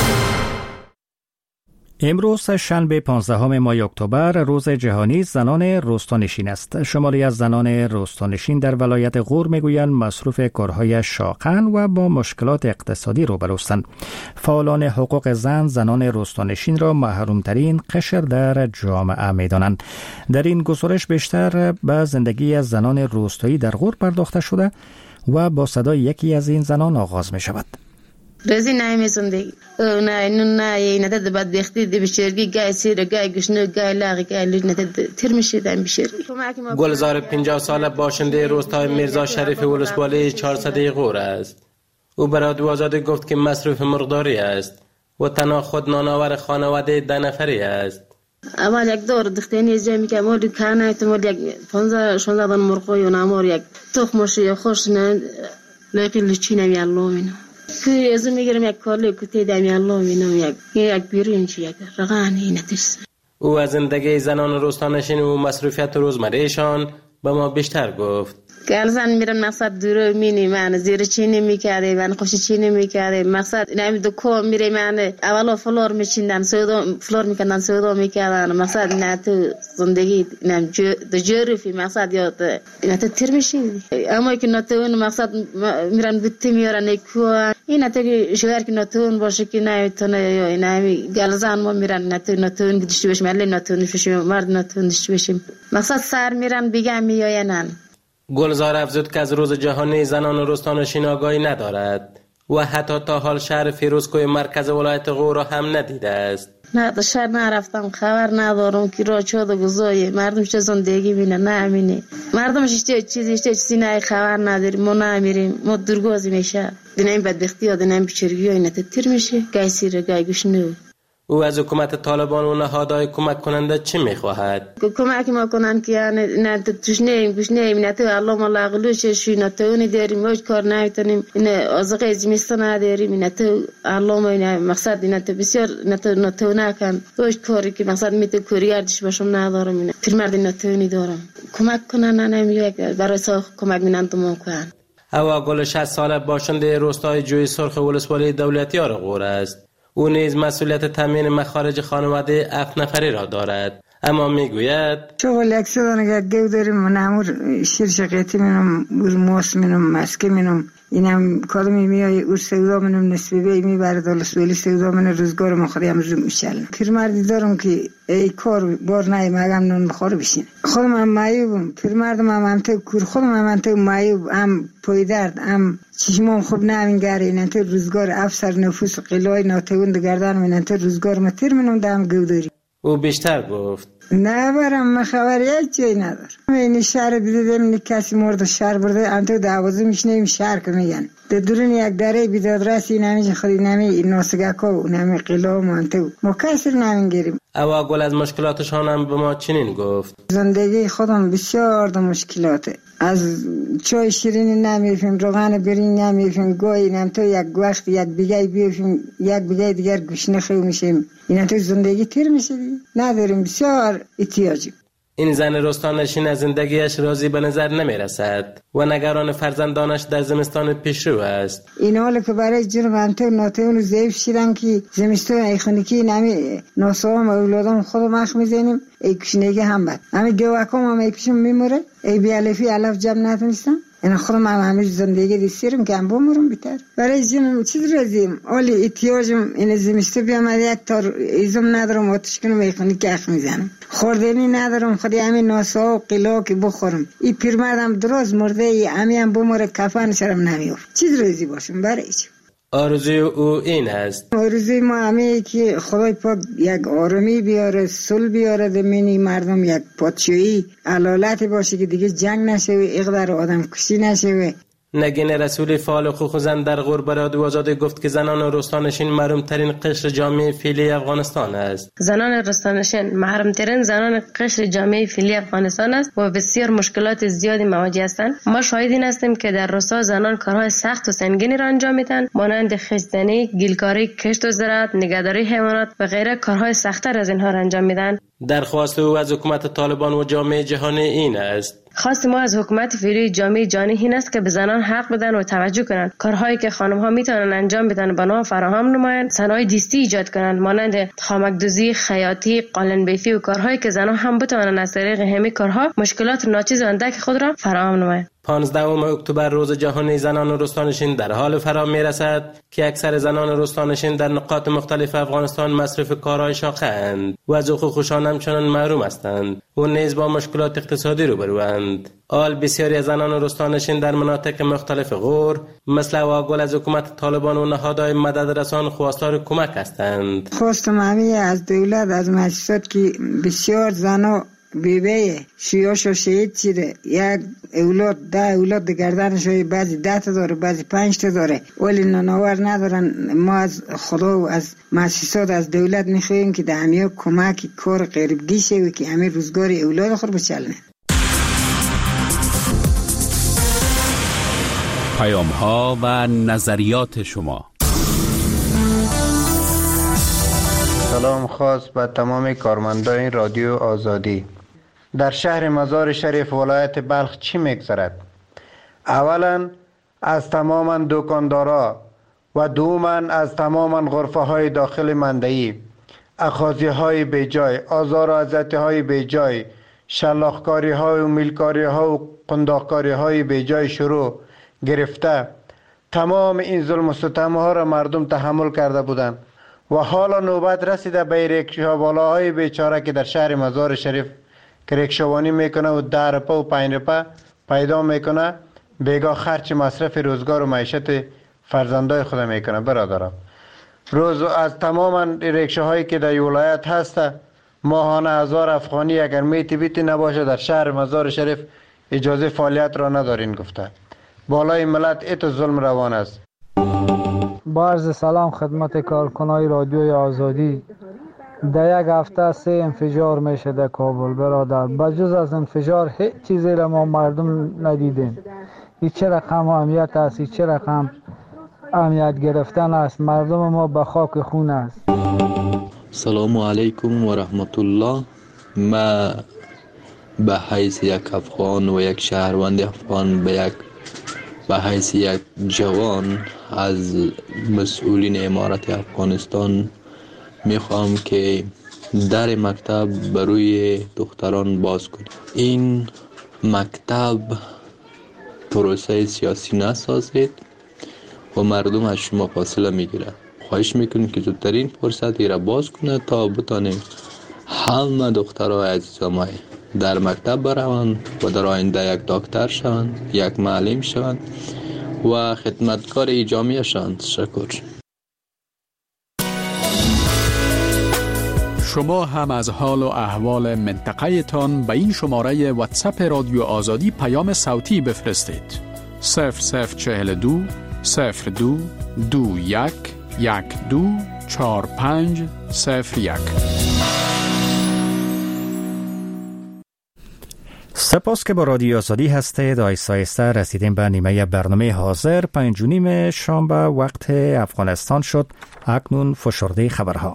Speaker 1: امروز شنبه پانزدهم ماه اکتبر روز جهانی زنان روستانشین است. شماری از زنان روستانشین در ولایت غور میگویند مصروف کارهای شاقن و با مشکلات اقتصادی روبروستند. فعالان حقوق زن زنان روستانشین را محرومترین قشر در جامعه میدانند. در این گزارش بیشتر به زندگی از زنان روستایی در غور پرداخته شده و با صدای یکی از این زنان آغاز می شود.
Speaker 3: رزی نایمی زندگی او نه اینو نه یه نتد بعد بختی دی بشرگی گای سیر گای گشنه گای لاغی گای لج نتد تر میشه دم بشرگی.
Speaker 7: گلزار پنجاه ساله باشنده روستای میرزا شریف ولسوالی چهارصد غور است. او برای رادیو آزادی گفت که مصروف مرغداری است و تنها خود نانآور خانواده ده نفری است.
Speaker 3: اول یک دور دختینی از جایی که مورد کانه تو مورد یک پانزده شانزده دن مرغی و نامور یک تخمش یا خوش نه لیکن لچینه میالله مینه. که از میگیرم یک کالی کتی دمی الله مینم یک یک بیرونچی یک رقانی نتیس.
Speaker 7: او از زندگی زنان روستانشین و مصروفیت روزمرهشان به ما بیشتر گفت.
Speaker 3: که زن میرن مقصد دور مینی من زیر چینی میکرده من خوش چینی میکرده مقصد نمی دو کو میره من اولا فلور میچیندن سودا فلور میکردن سودا میکردن مقصد نه تو زندگی نم دو جرفی مقصد یا نه تو تیر میشی اما که نه تو اون مقصد میرن بیتی میارن کو این نه تو شوهر که نه تو اون باشه که نه تونه یا نه گلزن ما میرن نه تو نه تو اون گشت بش ملی نه تو نشوشیم مرد نه تو نشوش بشیم مقصد سر میرن بگم میاینن.
Speaker 7: گلزار افزود که از روز جهانی زنان روستانشین آگاهی ندارد و حتی تا حال شهر فیروزکوی مرکز ولایت غور را هم ندیده است.
Speaker 3: نه تا شهر نرفتم خبر ندارم که راه چود گذاری مردم چه زندگی بینه نه امینه مردمش اشته چیزی اشته چیزی نه خبر نداریم ما نمیریم ما درگازی میشه دینیم بدبختی ها دینیم بیچارگی ها اینه تیر میشه گای سیر گای گوشنه.
Speaker 7: او از حکومت طالبان و نهادهای کمک کننده چی میخواهد؟
Speaker 3: کمک ما کنن که نه توش نیم گوش نیم نه تو الله مالا غلوش شوی نه تو اونی داریم هیچ کار نمیتونیم نه ازقه زمستان نداریم نه تو الله ما نه مقصد نه تو بسیار نه تو نه تو نکن هیچ کاری که مقصد میتو کوریاردش باشم ندارم نه پیرمرد نه تو اونی دارم کمک کنن نه نمیگه برای ساخت کمک مینن تو ما کن.
Speaker 7: هوا گل شصت ساله باشنده روستای جوی سرخ ولسوالی دولتیار غور است. او نیز مسئولیت تامین مخارج خانواده هفت نفری را دارد. اما میگوید
Speaker 18: شغل یک سدانگه گو داریم من امور شیر شقیتی منم بور موس منم مسکه منم اینم کارمی میای اور سودا منم نسبی بی میبرد ولی سویلی سودا من روزگار من خودی هم روز میشل پیرمردی دارم که ای کار بار نای مگم نون بخور بشین خودم هم معیوبم پیرمردم هم هم تو کور خودم هم هم تو معیوب هم پای درد هم چشمام خوب نمینگره این تو روزگار افسر نفوس قلای ناتوند گردن من تو روزگار متر منم دام گوداری.
Speaker 7: او بیشتر گفت
Speaker 18: نه برم من خبر یک جایی ندارم. این شهر دیدم کسی مرد شهر برده انتو دوازه میشنیم شهر که میگن در درون یک دره بیداد رسی نمیشه خودی نمی ناسگاکا و نمی قلام و انتو ما کسر نمینگیریم.
Speaker 7: اوا گل از مشکلاتشان هم به ما چنین گفت
Speaker 18: زندگی خودم بسیار در مشکلاته از چای شیرینی نمیفیم روغن برین نمیفیم گویی نم تو یک وقت یک بیگه بیفیم یک بیگه دیگر گوشنه خیو میشیم این تو زندگی تیر میشه نداریم بسیار احتیاجیم.
Speaker 7: این زن رستانشین از زندگیش راضی به نظر نمی رسد و نگران فرزندانش در زمستان پیشرو است.
Speaker 18: این حال که برای جنب انتو ناتون و ضعیف شدن که زمستان ایخونیکی نمی ناسام و اولادم خودم اخ میزنیم ای کشنگی هم بد امی گوکم هم ای پیشم میموره ای بیالفی علف جب نتونستم این خودم هم همیش زندگی دیستیرم که هم بمورم بیتر برای جنم چیز رازیم اولی احتیاجم این زمسته بیامد یک تار ایزم ندارم آتش کنم ایخونیکی اخ میزنم خوردنی ندارم خودی همین ناسا و قلا که بخورم این پیرمردم دراز مرده ای همی هم بموره کفن شرم نمیافت چیز رازی باشم برای چی
Speaker 7: آرزوی او این است
Speaker 18: آرزوی ما همه که خدای پاک یک آرامی بیاره صلح بیاره دمینی مردم یک پادشاهی علالتی باشه که دیگه جنگ نشه و اقدار آدم کشی نشه.
Speaker 7: نگین رسولی فعال حقوق زن در غرب رادیو آزادی گفت که زنان رستانشین محروم ترین قشر جامعه فعلی افغانستان است.
Speaker 19: زنان رستانشین محروم ترین زنان قشر جامعه فعلی افغانستان است و بسیار مشکلات زیادی مواجه هستند. ما شاهدین هستیم که در رسا زنان کارهای سخت و سنگینی را انجام میدن مانند خیزدنی، گیلکاری، کشت و زراعت، نگهداری حیوانات و غیره کارهای سخت‌تر از اینها را انجام میدن.
Speaker 7: درخواست او از حکومت طالبان و جامعه جهانی این است.
Speaker 19: خواست ما از حکومت فعلی جامعه جهانی این است که به زنان حق بدن و توجه کنند. کارهایی که خانم‌ها میتونن انجام بدن بنا فراهم نمایند، صنایع دستی ایجاد کنند مانند خامک‌دوزی، خیاطی، قالن‌بیفی و کارهایی که زنان هم بتوانند از طریق همین کارها مشکلات ناچیز و اندک خود را فراهم نمایند.
Speaker 7: پانزدهم اکتبر روز جهانی زنان رستانشین در حال فرا میرسد که اکثر زنان رستانشین در نقاط مختلف افغانستان مصرف کارهای شاقه اند و از حقوقشان همچنان محروم هستند و نیز با مشکلات اقتصادی روبروند. آل بسیاری از زنان رستانشین در مناطق مختلف غور مثل واگل از حکومت طالبان و نهادهای مدد رسان خواستار کمک هستند.
Speaker 18: خواستم همه از دولت از مؤسسات که بسیار زنان بیبه شیاش و شهید چیده یک اولاد ده اولاد گردنشوی بعضی ده تا داره بعضی پنج تا داره ولی ناناور ندارن. ما از خدا و از مؤسسات از دولت میخواییم که در همه کمک کار غریبگی شوی که همه روزگار اولاد خود بچلنه.
Speaker 10: پیام ها و نظریات شما.
Speaker 20: سلام خاص به تمام کارمندان رادیو آزادی. در شهر مزار شریف ولایت بلخ چی میگذرد؟ اولا از تمام دکاندارا و دوما از تمام غرفه های داخل مندهی اخاذی های بی جای، آزار و اذیت های بی جای، شلاخکاری های و میلکاری ها و قنداقکاری های بی جای شروع گرفته تمام این ظلم و ستم ها را مردم تحمل کرده بودند و حالا نوبت رسیده به ریکشاوالاهای بیچاره که در شهر مزار شریف که ریکشاوانی میکنه و ده روپه و پنج روپه پیدا میکنه بیگاه خرچ مصرف روزگار و معیشت فرزندای خود میکنه. برادرم روز از تمام ریکشاهایی که در ولایت هست ماهانه هزار افغانی اگر میتی بیتی نباشه در شهر مزار شریف اجازه فعالیت را ندارین گفته. بالای ملت ایت ظلم روان است.
Speaker 21: با عرض سلام خدمت کارکنای رادیوی آزادی. در یک هفته سه انفجار میشه در کابل برادر. بجز از انفجار هیچ چیزی را ما مردم ندیدیم. هیچ چه رقم اهمیت است، هیچ چه رقم اهمیت گرفتن است. مردم ما به خاک خون است.
Speaker 22: سلام علیکم و رحمت الله. ما به حیث یک افغان و یک شهروند افغان به یک به حیث یک جوان از مسئولین امارت افغانستان میخوام که در مکتب بروی دختران باز کنید. این مکتب پروسه سیاسی نسازید و مردم از شما فاصله میگیره. خواهش میکنیم که زودترین فرصت را باز کنه تا بتانیم همه دخترای عزیزم در مکتب بروند و در آینده یک دکتر شوند، یک معلم شوند و خدمتکار جامعه شوند. تشکر.
Speaker 11: شما هم از حال و احوال منطقه تان به این شماره واتساپ رادیو آزادی پیام صوتی بفرستید. صفر صفر چهل دو صفر دو دو یک یک دو چار پنج صفر یک.
Speaker 1: سپاس که با رادیو آزادی هستید. آیسته آیسته رسیدیم به نیمه برنامه حاضر. پنج و نیم شنبه وقت افغانستان شد. اکنون فشرده خبرها.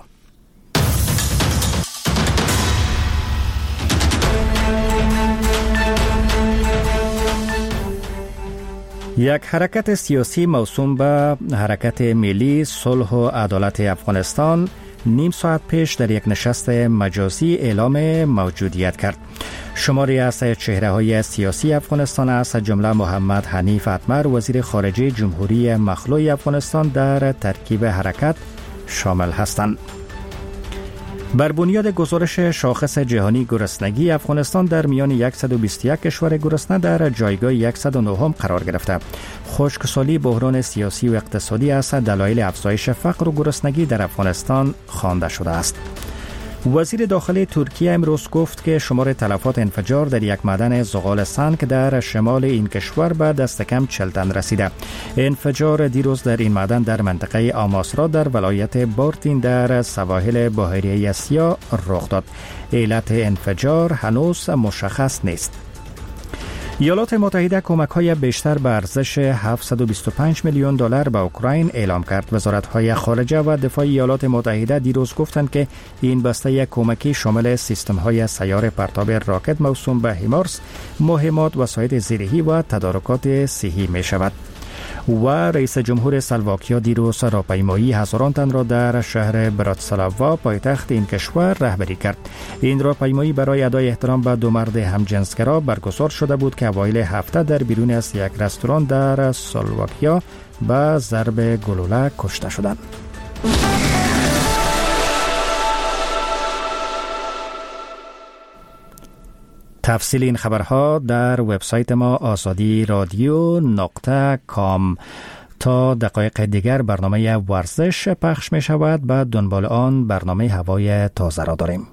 Speaker 1: یک حرکت سیاسی موسوم به حرکت ملی صلح و عدالت افغانستان نیم ساعت پیش در یک نشست مجازی اعلام موجودیت کرد. شماری از چهره‌های سیاسی افغانستان از جمله محمد حنیف اتمر وزیر خارجه جمهوری مخلوع افغانستان در ترکیب حرکت شامل هستند. بر بنیاد گزارش شاخص جهانی گرسنگی، افغانستان در میان صد و بیست و یک کشور گرسنه در جایگاه صد و نه هم قرار گرفته. خشکسالی، بحران سیاسی و اقتصادی از دلایل افزایش فقر و گرسنگی در افغانستان خوانده شده است. وزیر داخلی ترکیه امروز گفت که شمار تلفات انفجار در یک معدن زغال سنگ در شمال این کشور به دست کم چهل تن رسیده. انفجار دیروز در این معدن در منطقه آماسرا در ولایت بارتین در سواحل بحیره اسیا رخ داد. علت انفجار هنوز مشخص نیست. ایالات متحده کمک‌های بیشتر به ارزش هفتصد و بیست و پنج میلیون دلار به اوکراین اعلام کرد. وزارت‌های خارجه و دفاع ایالات متحده دیروز گفتند که این بسته کمکی شامل سیستم‌های سیار پرتاب راکت موسوم به هیمارس، مهمات، وسایل زیرهی و تدارکات صحی می‌شود. و رئیس جمهور اسلواکیا دیروز راهپیمایی هزاران تن را در شهر براتسلاوا پایتخت این کشور رهبری کرد. این راهپیمایی برای ادای احترام به دو مرد همجنسگرا برگزار شده بود که اوایل هفته در بیرون از یک رستوران در اسلواکیا به ضرب گلوله کشته شدند. تفصیل این خبرها در وبسایت ما آزادی رادیو نقطه کام. تا دقایق دیگر برنامه ورزش پخش می شود. بعد دنبال آن برنامه هوای تازه را داریم.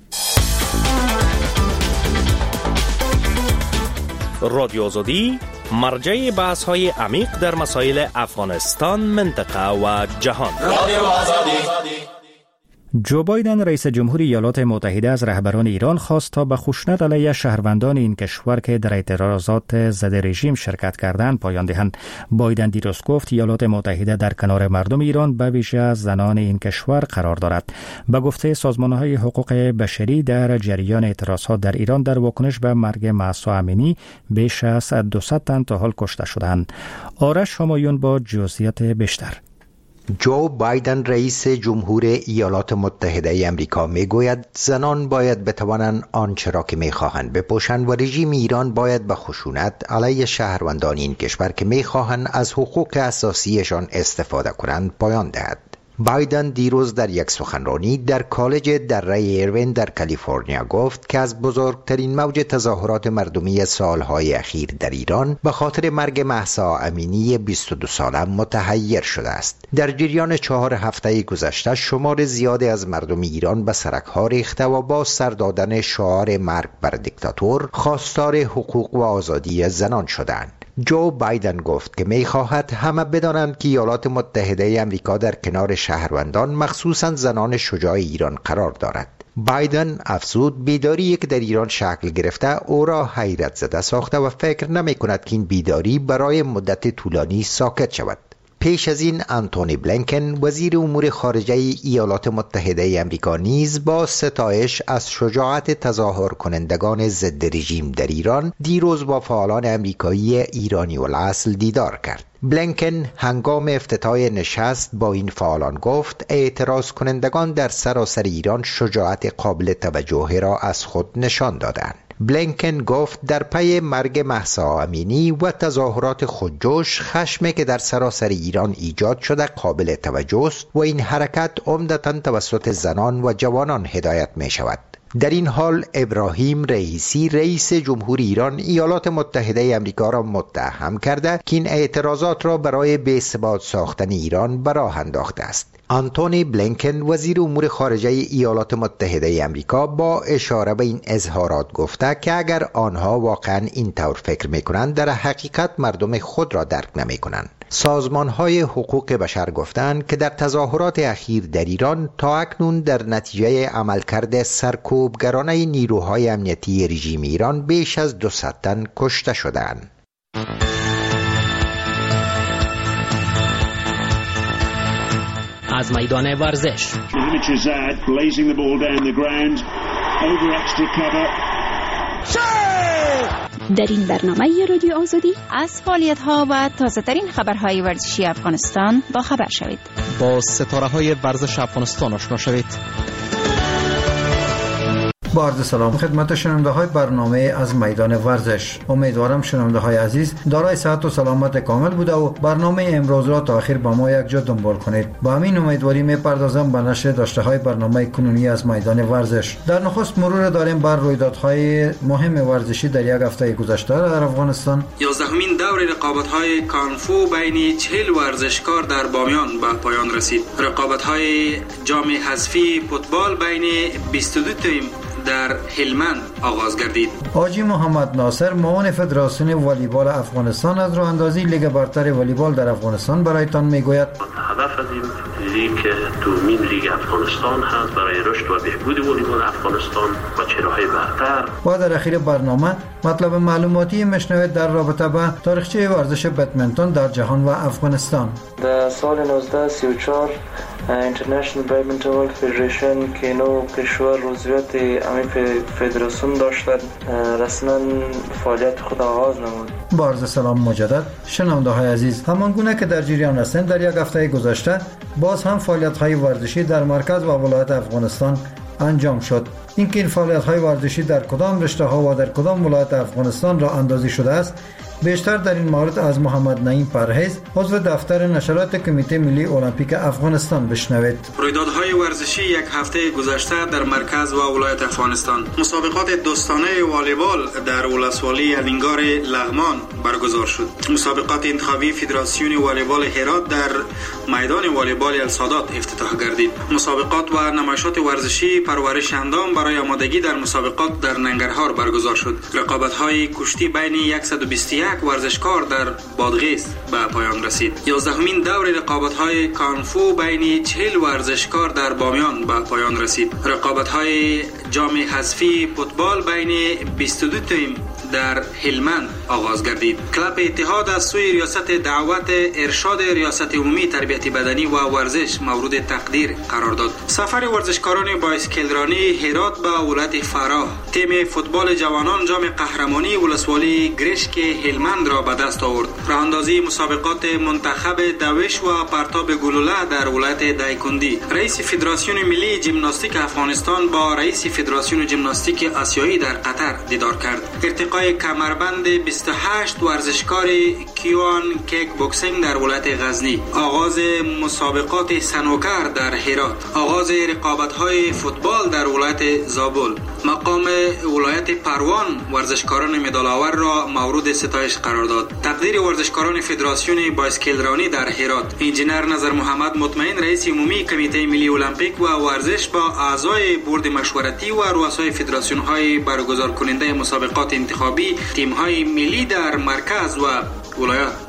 Speaker 13: رادیو آزادی مرجع بحث های عمیق در مسائل افغانستان، منطقه و جهان. رادیو آزادی.
Speaker 1: جو بایدن رئیس جمهوری ایالات متحده از رهبران ایران خواست تا به خشونت علیه شهروندان این کشور که در اعتراضات ضد رژیم شرکت کردند پایان دهند. بایدن دیروز گفت ایالات متحده در کنار مردم ایران به ویژه زنان این کشور قرار دارد. به گفته سازمان‌های حقوق بشری در جریان اعتراضات در ایران در واکنش به مرگ مهسا امینی بیش از دویست تن تا حال کشته شدند. آرش همایون با جزئیات بیشتر.
Speaker 4: جو بایدن رئیس جمهور ایالات متحده امریکا میگوید زنان باید بتوانند آنچه را که میخواهند بپوشند و رژیم ایران باید به خشونت علیه شهروندان این کشور که میخواهند از حقوق اساسیشان استفاده کنند پایان دهد. بایدن دیروز در یک سخنرانی در کالج دره ایروین در کالیفرنیا گفت که از بزرگترین موج تظاهرات مردمی سالهای اخیر در ایران به خاطر مرگ مهسا امینی بیست و دو ساله متحیر شده است. در جریان چهار هفته گذشته شمار زیادی از مردم ایران به سرک‌ها ریخته و با سر دادن شعار مرگ بر دیکتاتور خواستار حقوق و آزادی زنان شدند. جو بایدن گفت که می‌خواهد همه بدانند که ایالات متحده امریکا در کنار شهروندان مخصوصاً زنان شجاع ایران قرار دارد. بایدن افزود بیداری که در ایران شکل گرفته او را حیرت زده ساخته و فکر نمی کند که این بیداری برای مدت طولانی ساکت شود. پیش از این آنتونی بلینکن وزیر امور خارجه ایالات متحده آمریکا نیز با ستایش از شجاعت تظاهر کنندگان ضد رژیم در ایران دیروز با فعالان آمریکایی ایرانی الاصل دیدار کرد. بلینکن هنگام افتتاح نشست با این فعالان گفت اعتراض کنندگان در سراسر ایران شجاعت قابل توجهی را از خود نشان دادند. بلینکن گفت در پی مرگ مهسا امینی و تظاهرات خودجوش خشمی که در سراسر ایران ایجاد شده قابل توجه است و این حرکت عمدتاً توسط زنان و جوانان هدایت می شود. در این حال ابراهیم رئیسی رئیس جمهور ایران ایالات متحده آمریکا را متهم کرده که این اعتراضات را برای بی‌ثبات ساختن ایران به راه انداخته است. آنتونی بلینکن وزیر امور خارجه ایالات متحده آمریکا با اشاره به این اظهارات گفته که اگر آنها واقعا این طور فکر میکنند در حقیقت مردم خود را درک نمیکنند. سازمان‌های حقوق بشر گفتند که در تظاهرات اخیر در ایران تا اکنون در نتیجه عملکرد سرکوبگرانه نیروهای امنیتی رژیم ایران بیش از دویست تن کشته شدند.
Speaker 7: از میدان ورزش
Speaker 5: در این برنامه رادیو آزادی از فعالیت‌ها و تازه‌ترین خبرهای ورزشی افغانستان با خبر شوید.
Speaker 9: با ستاره‌های ورزش افغانستان آشنا شوید.
Speaker 23: با عرض سلام خدمت شنونده های برنامه از میدان ورزش. امیدوارم شنونده های عزیز دارای صحت و سلامت کامل بوده و برنامه امروز را تا آخر با ما یک جا دنبال کنید. با همین امیدواری میپردازم به نشر داشته های برنامه کنونی از میدان ورزش. در نخست مرور داریم بر رویدادهای مهم ورزشی در یک هفته گذشته در افغانستان.
Speaker 24: یازدهمین دور رقابت‌های کانفو بین چهل ورزشکار در بامیان به پایان رسید. رقابت‌های جام حذفی فوتبال بین بیست و دو تیم در هلمند آغاز گردید.
Speaker 23: حاجی محمد ناصر معاون فدراسیون والیبال افغانستان از راه اندازی لیگ برتر والیبال در افغانستان برایتان میگوید
Speaker 25: هدف از این لیگ دومین لیگ افغانستان هست برای رشد و بهبود والیبال افغانستان و چهره‌های برتر.
Speaker 23: و در اخیر برنامه مطلب معلوماتی مشنوید در رابطه با تاریخچه ورزش بدمنتون در جهان و افغانستان.
Speaker 26: در سال نوزده سی و چهار اینترنشنال بدمنتون فدریشن که نو کشور روزیت امی فدراسیون داشتند رسما فعالیت خود آغاز نمود.
Speaker 23: با عرض سلام مجدد شنونده های عزیز، همان گونه که در جریان هستند در یک هفته گذشته باز هم فعالیت های ورزشی در مرکز و ولایت افغانستان انجام شد. اینکه این فعالیت های ورزشی در کدام رشته ها و در کدام ولایت افغانستان را اندازی شده است بیشتر در این مورد از محمد نعیم پرهیز عضو دفتر نشرات کمیته ملی المپیک افغانستان بشنوید.
Speaker 24: رویدادهای ورزشی یک هفته گذشته در مرکز و ولایت افغانستان. مسابقات دوستانه والیبال در ولسوالی الینگار لغمان برگزار شد. مسابقات انتخابی فدراسیون والیبال هرات در میدان والیبال السادات افتتاح گردید. مسابقات و نمایشات ورزشی پرورش اندام برای آمادگی در مسابقات در ننگرهار برگزار شد. رقابت‌های کشتی بین صد و بیست و یک ورزشکار در بادغیس به پایان رسید. یازدهمین دور رقابت‌های کانفو بین چهل ورزشکار در بامیان به پایان رسید. رقابت‌های جام حذفی فوتبال بین بیست و دو تیم در هلمند آغاز گردید. کلاب اتحاد از سوی ریاست دعوت ارشاد ریاست عمومی تربیت بدنی و ورزش مورد تقدیر قرار داد. سفر ورزشکاران بایسکلرانی هرات به ولایت فراه، تیم فوتبال جوانان جام قهرمانی ولسوالی گرشک هلمند را به دست آورد. راهاندازی مسابقات منتخب دوش و پرتاب گلوله در ولایت دایکندی. رئیس فدراسیون ملی ژیمناستیک افغانستان با رئیس فدراسیون ژیمناستیک آسیایی در قطر دیدار کرد. ارتقاء کمربند بیست و هشت ورزشکار کیوان کیک بوکسینگ در ولایت غزنی. آغاز مسابقات سنوکر در هرات. آغاز رقابت‌های فوتبال در ولایت زابل. مقام ولایت پروان ورزشکاران مدال‌آور را مورد ستایش قرار داد. تقدیر ورزشکاران فدراسیون بایسکلرانی در هرات. انجینر نظر محمد مطمئن رئیس عمومی کمیته ملی المپیک و ورزش با اعضای بورد مشورتی و رؤسای فدراسیون‌های برگزار کننده مسابقات انتخابی تیم‌های ملی در مرکز و ولایت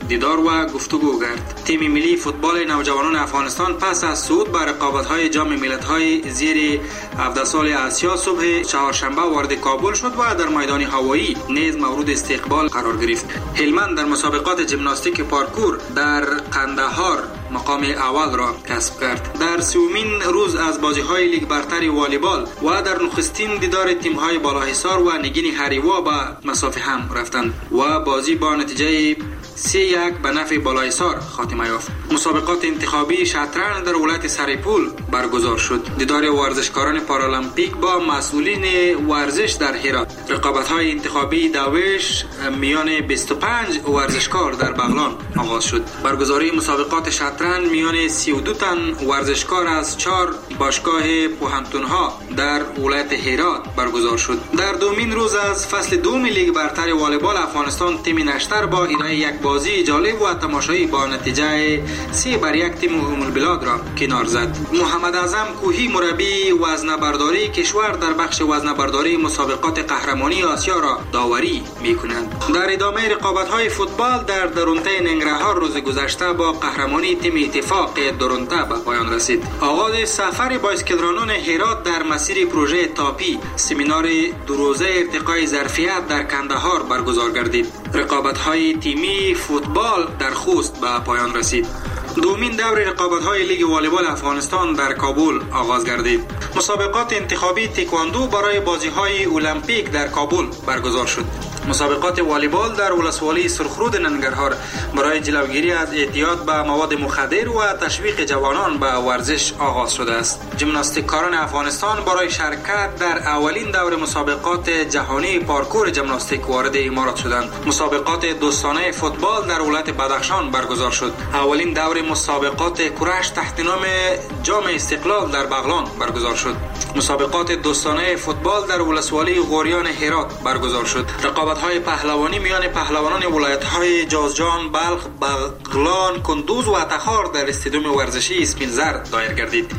Speaker 24: دیدار و گفتگو کرد. تیم ملی فوتبال نوجوانان افغانستان پس از صعود به رقابت‌های جام ملت‌های زیر هفده سال آسیا صبح چهارشنبه وارد کابل شد و در میدان هوایی نیز مورد استقبال قرار گرفت. هلمند در مسابقات ژیمناستیک پارکور در قندهار مقام اول را کسب کرد. در سومین روز از بازی‌های لیگ برتر والیبال و در نخستین دیدار تیم‌های بالاحصار و نگین هریوا به مسافه هم رفتند و بازی با نتیجه سه یک به نفع بالاحصار خاتمه یافت. مسابقات انتخابی شطرنج در ولایت سرپول برگزار شد. دیدار ورزشکاران پارالمپیک با مسئولین ورزش در هرات. رقابت‌های انتخابی دویش میان بیست و پنج ورزشکار در بغلان آغاز شد. برگزاری مسابقات شطرنج میان سی و دو تن ورزشکار از چهار باشگاه پوهنتون‌ها در ولایت هرات برگزار شد. در دومین روز از فصل دوم لیگ برتر والیبال افغانستان تیم نشتر با ارائه یک بازی جالب و تماشایی با نتیجه سه بر یک تیم ام البلاد را کنار زد. محمد اعظم کوهی مربی وزنه‌برداری کشور در بخش وزنه‌برداری مسابقات قهرمانی آسیا را داوری می‌کنند. در ادامه رقابت‌های فوتبال در درونته ننگرهار روز گذشته با قهرمانی تیم اتفاق درونته به پایان رسید. آغاز سفر بایسکلرانان هرات در مسیر پروژه تاپی، سمینار دو روزه ارتقای ظرفیت در کندهار برگزار گردید. رقابت‌های تیمی فوتبال در خوست به پایان رسید. دومین دور رقابت‌های لیگ والیبال افغانستان در کابل آغاز گردید. مسابقات انتخابی تکواندو برای بازی‌های المپیک در کابل برگزار شد. مسابقات والیبال در ولسوالی سرخرود ننگرهار برای جلوگیری از اعتیاد به مواد مخدر و تشویق جوانان به ورزش آغاز شده است. ژیمناستیککاران افغانستان برای شرکت در اولین دور مسابقات جهانی پارکور ژیمناستیک وارد امارات شدند. مسابقات دوستانه فوتبال در ولایت بدخشان برگزار شد. اولین دور مسابقات کرش تحت نام جام استقلال در بغلان برگزار شد. مسابقات دوستانه فوتبال در ولسوالی غوریان هرات برگزار شد. رقابت‌های پهلوانی میان پهلوانان ولایت‌های جازجان، بلخ، بغلان، کندوز و تخار در استادیوم ورزشی اسپینزر دایر گردید.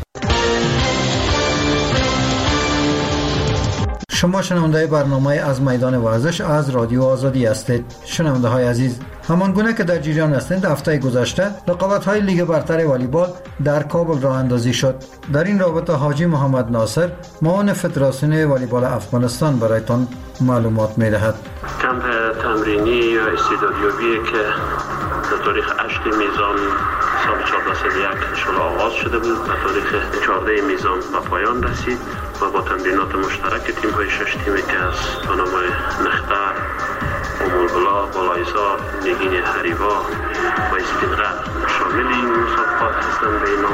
Speaker 23: شما شنونده برنامه از میدان ورزش از رادیو آزادی هستید. شنونده های عزیز، همان گونه که در جریان هستند، هفته گذشته رقابت های لیگ برتر والیبال در کابل راه اندازی شد. در این رابطه حاجی محمد ناصر، معاون فدراسیون والیبال افغانستان، برایتان معلومات می‌دهد.
Speaker 25: کمپ تمرینی یا استعدادیابی که در تاریخ هشت میزان سال چهارده صد و یک انشالله آغاز شده بود، در تاریخ چهارده میزان به پایان رسید و با تمرینات مشترک تیم های شش تیمی که از پانامای نختر، ام البلا، بالاحصار، نگین هریوا و اسپینغر شامل این مسابقات هستند. به این نام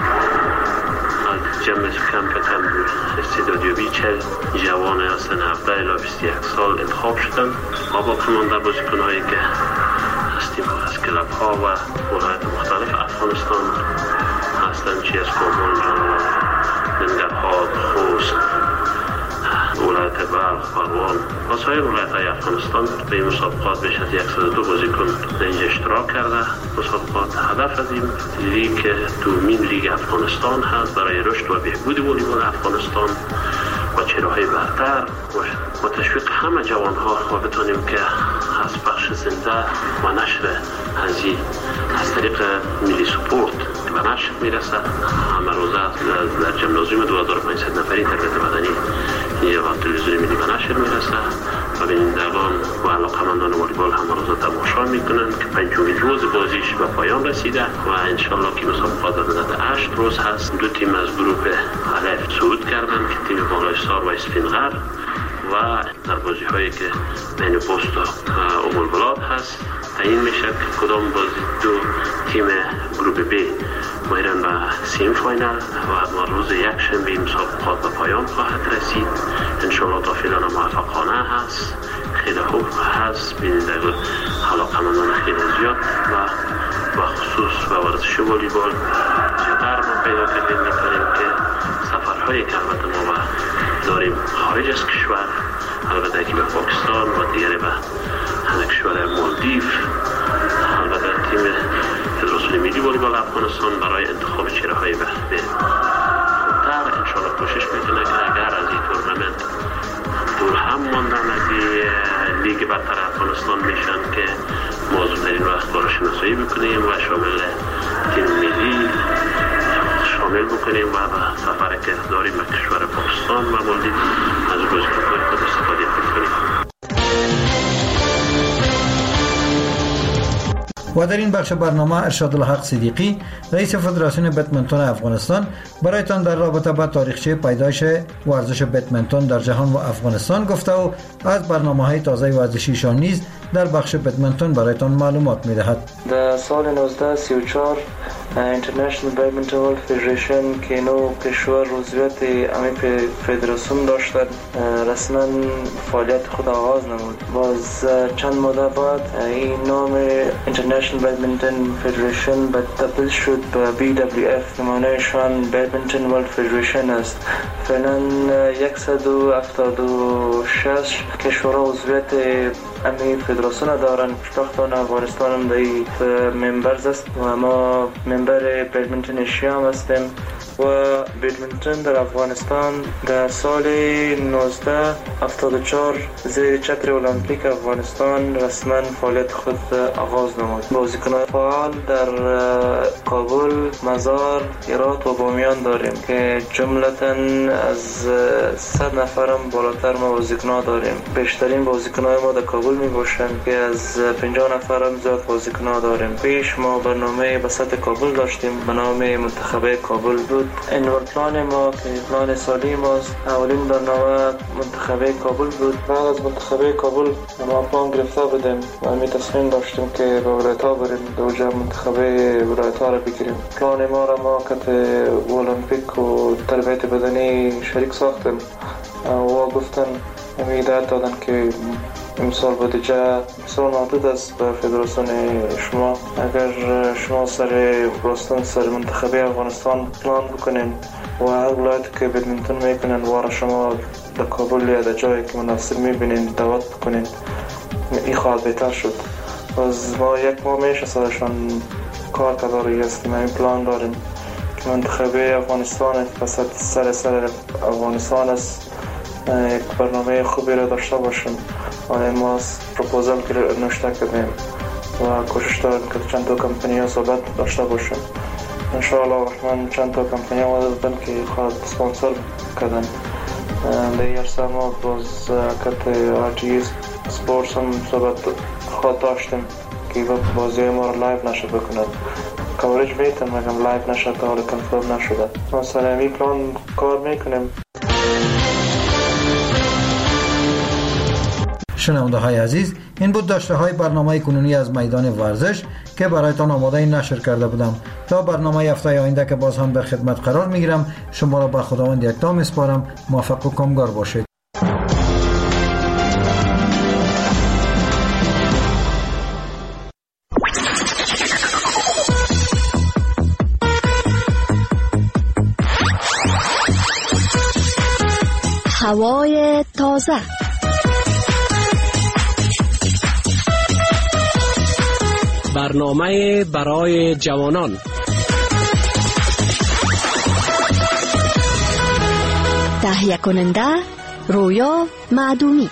Speaker 25: جمع کمپ استعدادیابی چهل جوان از سن هفده الی بیست و یک سال انتخاب شدند و با کمانده بازیکن‌هایی که از تیم ها از کلب ها و ولایت مختلف افغانستان هستند، چی از کابل، ننگرهار، خوست، ولایت بلخ، بغلان و سایر ولایت های افغانستان. به این مسابقات بیش از صد و دو بازیکن اینجا اشتراک کرده. مسابقات هدف از این لیگ دومین لیگ افغانستان هست برای رشد و بهبود والیبال افغانستان و چهره‌های برتر و تشویق همه جوان‌ها و بتونیم که از بخش زنده و نشر هزی از طریق ملی سپورت به نشر میرسه. همه روزه در جمنازیوم دو هزار و پانصد نفری تربیت بدنی یا تلویزیون ملی به نشر میرسه و بینندگان و علاقه‌مندان والیبال همه روزه تماشا میکنن که پنجمین روز بازیش به پایان رسیده و انشالله که مسابقات در مدت هشت روز هست. دو تیم از گروه الف صعود کردن که تیم بالاحصار و اسپینغر و در بازی هایی که بین پست و ام البلاد هست تعیین میشه که کدام بازی دو تیم گروه بی میرن به سیم فاینال و روز یک شنبه مسابقات به پایان خواهد رسید. انشالله تا فعلا موفقانه هست، خیلی خوب هست. بینندگان علاقه‌مندان خیلی زیاد و و خصوص به ورزش والیبال زیادتر ما پیدا کردیم می‌کنیم که سفرهایی که البته ما داریم خارج از کشور، البته که به پاکستان و دیگری به کشور مالدیو، البته تیم فدراسیون ملی والیبال افغانستان برای انتخاب چهره‌های بهتر انشالله کوشش میکنه که اگر از این تورنمنت دور هم ماندن از لیگ برتر افغانستان میشن که موضوع وقت را شناسایی بکنیم و شامل تیم ملی شامل بکنیم و به سفر که داریم به کشور پاکستان و مالدیو از بازیکن‌های خود استفاده کنیم.
Speaker 23: و در این بخش برنامه ارشاد الحق صدیقی رئیس فدراسیون بدمنتون افغانستان برایتان در رابطه با تاریخچه پیدایش ورزش بدمنتون در جهان و افغانستان گفته و از برنامه‌های تازه ورزشیشان نیز در بخش بدمنتون برایتان معلومات می‌دهد.
Speaker 26: در سال نوزده سی و چهار اینترنشنال بدمنتون ورلد فدریشن که نو کشور عضویت امی فدراسیون داشتند رسما فعالیت خود آغاز نمود. باز چند ماه بعد این نام اینترنشنال بدمنتون فدریشن تبدیل شد به بی دبلیو اف که معنیشان بدمنتون ورلد فدریشن است. فعلا صد و هفتاد و شش کشور عضویت امی فدراسیون دارن. پشتاختان افغانستان هم در ممبرز است و ما ممبر بدمنتون ایشیا هم هستیم و بدمنتون در افغانستان در سال نوزده هفتاد و چهار زیر چتر المپیک افغانستان رسما فعالیت خود آغاز نمود. بازیکنان فعال در کابل، مزار، هرات و بامیان داریم که جملتاً از صد نفرم بالاتر ما بازیکنان داریم. بیشترین بازیکنان ما در کابل می باشند که از پنجاه نفرم زیاد بازیکنان داریم. پیش ما برنامه به سطح کابل داشتیم به نام منتخب کابل بود. این پلان ما که پلان سالی ماست. اولین برنامه منتخب کابل بود. بعد از منتخب کابل ما پلان گرفته بودیم و همین تصمیم داشتیم که به ولایت‌ها بریم دوجا منتخب ولایت‌ها را بگیریم. پلان ما را ما که المپیک و تربیت بدنی شریک ساختیم و گفتن همین هدایت دادن که امسال بودجه بسیار محدود است به فدراسیون شما. اگر شما سر راستن سر منتخب افغانستان پلان بکنین و هر ولایت که بدمنتون میکنن وارا شما در کابل یا در جایی که مناسب میبینین دعوت بکنین این خواهد بهتر شد. از ما یک ماه میشه سرشان کار کداری هستیم. این پلان داریم که منتخب افغانستان فساد سر سر افغانستان است یک برنامه خوبی را داشته باشیم. و ما پروپوزال که نوشته کردیم و کوشش داریم که چند تا کمپانی ها صحبت داشته باشیم. انشاءالله الرحمن چند تا کمپانی ها دادن که خواهد سپانسر کردن. در این عرصه ما باز کت آر تی سپورتس هم صحبت خواهد داشتیم که بازی ما را لایف نشد بکند. کاوریج بیتن مگم لایف نشد تا حال کنفرم نشده. ما سر همی پلان کار میکنیم.
Speaker 23: شنونده های عزیز، این بود داشته های برنامه کنونی از میدان ورزش که برایتان آماده نشر کرده بودم. تا برنامه هفته آینده که باز هم در خدمت قرار میگیرم شما را به خداوند یکتا میسپارم. موفق و کامگار باشید.
Speaker 5: هوای تازه
Speaker 7: برنامه برای جوانان.
Speaker 5: تهیه کننده رویا معدومی.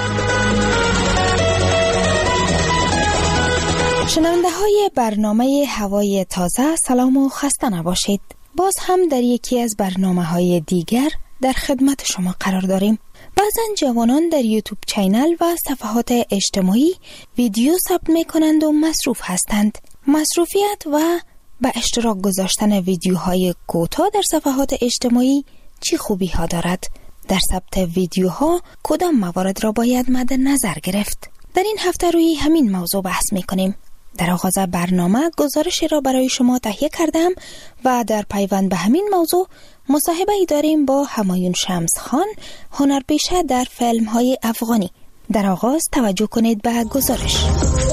Speaker 2: شنونده های برنامه هوای تازه سلام و خسته نباشید. باز هم در یکی از برنامه های دیگر در خدمت شما قرار داریم. بعضن جوانان در یوتیوب چینل و صفحات اجتماعی ویدیو ثبت می کنند و مصروف هستند. مصروفیت و به اشتراک گذاشتن ویدیوهای کوتاه در صفحات اجتماعی چی خوبی ها دارد؟ در ثبت ویدیوها کدام موارد را باید مد نظر گرفت؟ در این هفته روی همین موضوع بحث می کنیم. در آغاز برنامه گزارشی را برای شما تهیه کردم و در پیوند به همین موضوع مصاحبه ای داریم با همایون شمس خان، هنرپیشه در فیلم های افغانی. در آغاز توجه کنید به گزارش.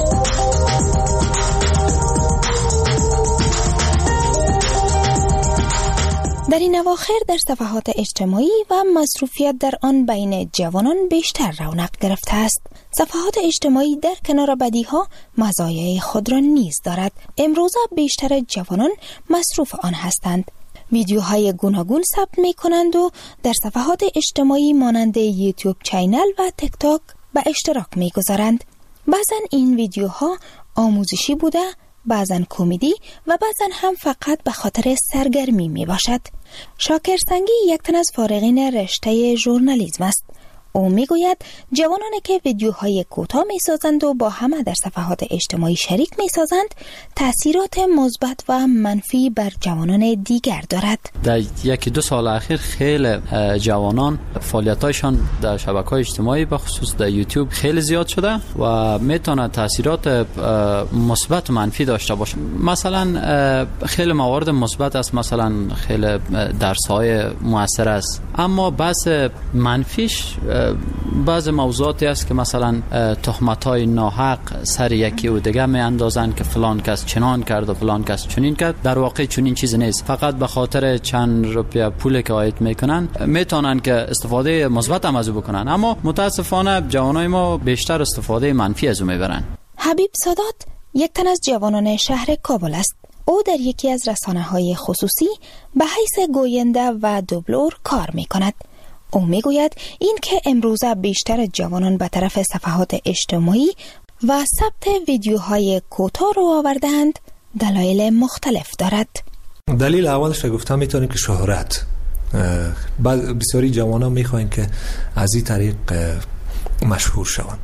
Speaker 2: در این اواخر در صفحات اجتماعی و مصروفیت در آن بین جوانان بیشتر رونق گرفته است. صفحات اجتماعی در کنار بدیها مزایای خود را نیز دارد. امروزه بیشتر جوانان مصروف آن هستند. ویدیوهای گوناگون ثبت می کنند و در صفحات اجتماعی مانند یوتیوب چینل و تیک تاک به اشتراک می گذارند. بعضن این ویدیوها آموزشی بوده، بعضن کمدی و بعضن هم فقط به خاطر سرگرمی می باشد. شاکر سنگی یک تن از فارغین رشته ژورنالیسم است. او میگوید جوانانی که ویدیوهای کوتاه میسازند و با همه در صفحات اجتماعی شریک میسازند تأثیرات مثبت و منفی بر جوانان دیگر دارد.
Speaker 8: در یکی دو سال اخیر خیلی جوانان فعالیتایشان در شبکه‌های اجتماعی به خصوص در یوتیوب خیلی زیاد شده و میتونه تأثیرات مثبت و منفی داشته باشه. مثلا خیلی موارد مثبت است، مثلا خیلی درس‌های موثر است، اما بحث منفیش بعض موضوعاتی است که مثلا تهمت‌های ناحق سر یکی و دیگه می اندازن که فلان کس چنان کرد و فلان کس چنین کرد. در واقع چنین چیزی نیست، فقط به خاطر چند روپیه پولی که عاید میکنن میتونن که استفاده مثبت هم از او بکنن، اما متاسفانه جوانای ما بیشتر استفاده منفی از او میبرن.
Speaker 2: حبیب سادات یک تن از جوانان شهر کابل است. او در یکی از رسانه‌های خصوصی به حیث گوینده و دوبلور کار میکند. او میگوید این که امروزه بیشتر جوانان به طرف صفحات اجتماعی و ثبت ویدیوهای کوتاه رو آوردند دلایل مختلف دارد.
Speaker 12: دلیل اولش رو گفتم میتونیم که شهرت. بسیاری جوانان میخواین که از این طریق مشهور شوند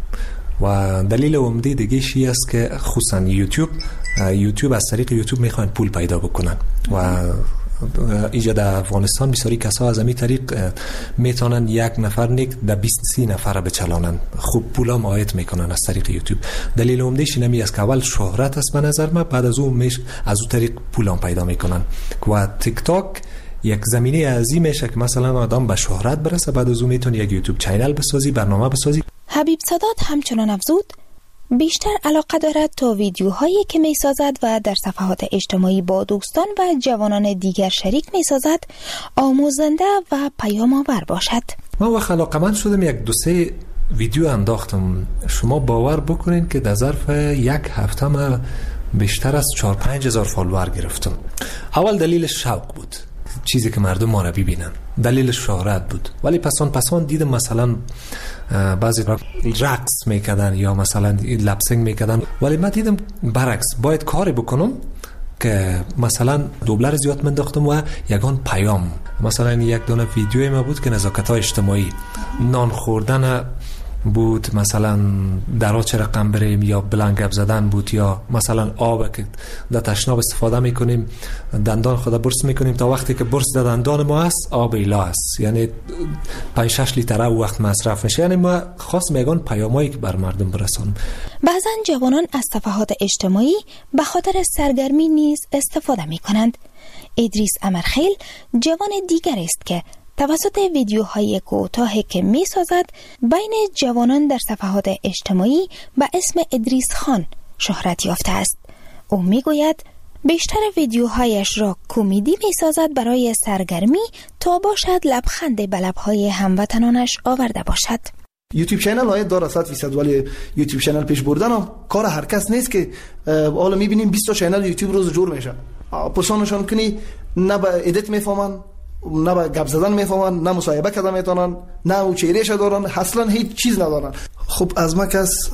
Speaker 12: و دلیل عمده دیگه شی است که خصوصا یوتیوب یوتیوب از طریق یوتیوب میخواین پول پیدا بکنن و اینجا در افغانستان بسیاری کسا از همین طریق میتونن یک نفر نیک در بیست سی نفر بچلانن، خوب پولا مایت میکنن از طریق یوتیوب. دلیل عمدهش اینمی است که اول شهرت است به نظر من، بعد از اون میش از اون طریق پولا پیدا میکنن و تیک تاک یک زمینه عظیم میشه که مثلا آدم به شهرت برسه، بعد از اون میتونی یک یوتیوب چینل بسازی، برنامه بسازی.
Speaker 2: حبیب سادات همچنان افزود بیشتر علاقه دارد تا ویدیوهایی که می سازد و در صفحات اجتماعی با دوستان و جوانان دیگر شریک می سازد آموزنده و پیام آور باشد.
Speaker 12: من وقت علاقمند شدم یک دو سه ویدیو انداختم. شما باور بکنین که در ظرف یک هفته من بیشتر از چهار پنج هزار فالوور گرفتم. اول دلیلش شوق بود، چیزی که مردم ما را ببینن. دلیل شهرت بود، ولی پسان پسان دیدم مثلا بعضی رقص میکردن یا مثلا لپسینگ میکردن، ولی من دیدم برعکس باید کاری بکنم که مثلا دوبلر زیاد منداختم و یگان پیام. مثلا یک دونه ویدیوی ما بود که نزاکت های اجتماعی، نان خوردن بود، مثلا درا چه رقم بریم، یا بلنگب زدن بود، یا مثلا آب که در تشناب استفاده میکنیم دندان خود برس میکنیم تا وقتی که برس در دندان ما هست آب ایلا هست، یعنی پنج شش لیتر او وقت مصرف میشه. یعنی ما خاص میگن پیامایی که بر مردم برسانم.
Speaker 2: بعضا جوانان از صفحات اجتماعی به خاطر سرگرمی نیز استفاده میکنند. ادریس امرخیل جوان دیگر است که توسط ویدیوهای کوتاهی که می سازد بین جوانان در صفحات اجتماعی به اسم ادریس خان شهرت یافته است. او می گوید بیشتر ویدیوهایش را کمدی می سازد برای سرگرمی تا باشد لبخند به لبهای هموطنانش آورده باشد.
Speaker 14: یوتیوب چینل های داره صد فیصد، ولی یوتیوب چینل پیش بردن هم کار هر کس نیست که حالا می بینیم بیست تا چینل یوتیوب روز جور میشه. پرسانشان کنی نه به ادیت میفهمن، نه با گپ زدن میفهمن، نه مصاحبه کردن میتونن، نه او چهرهش دارن، اصلا هیچ چیز ندارن. خب از ما کس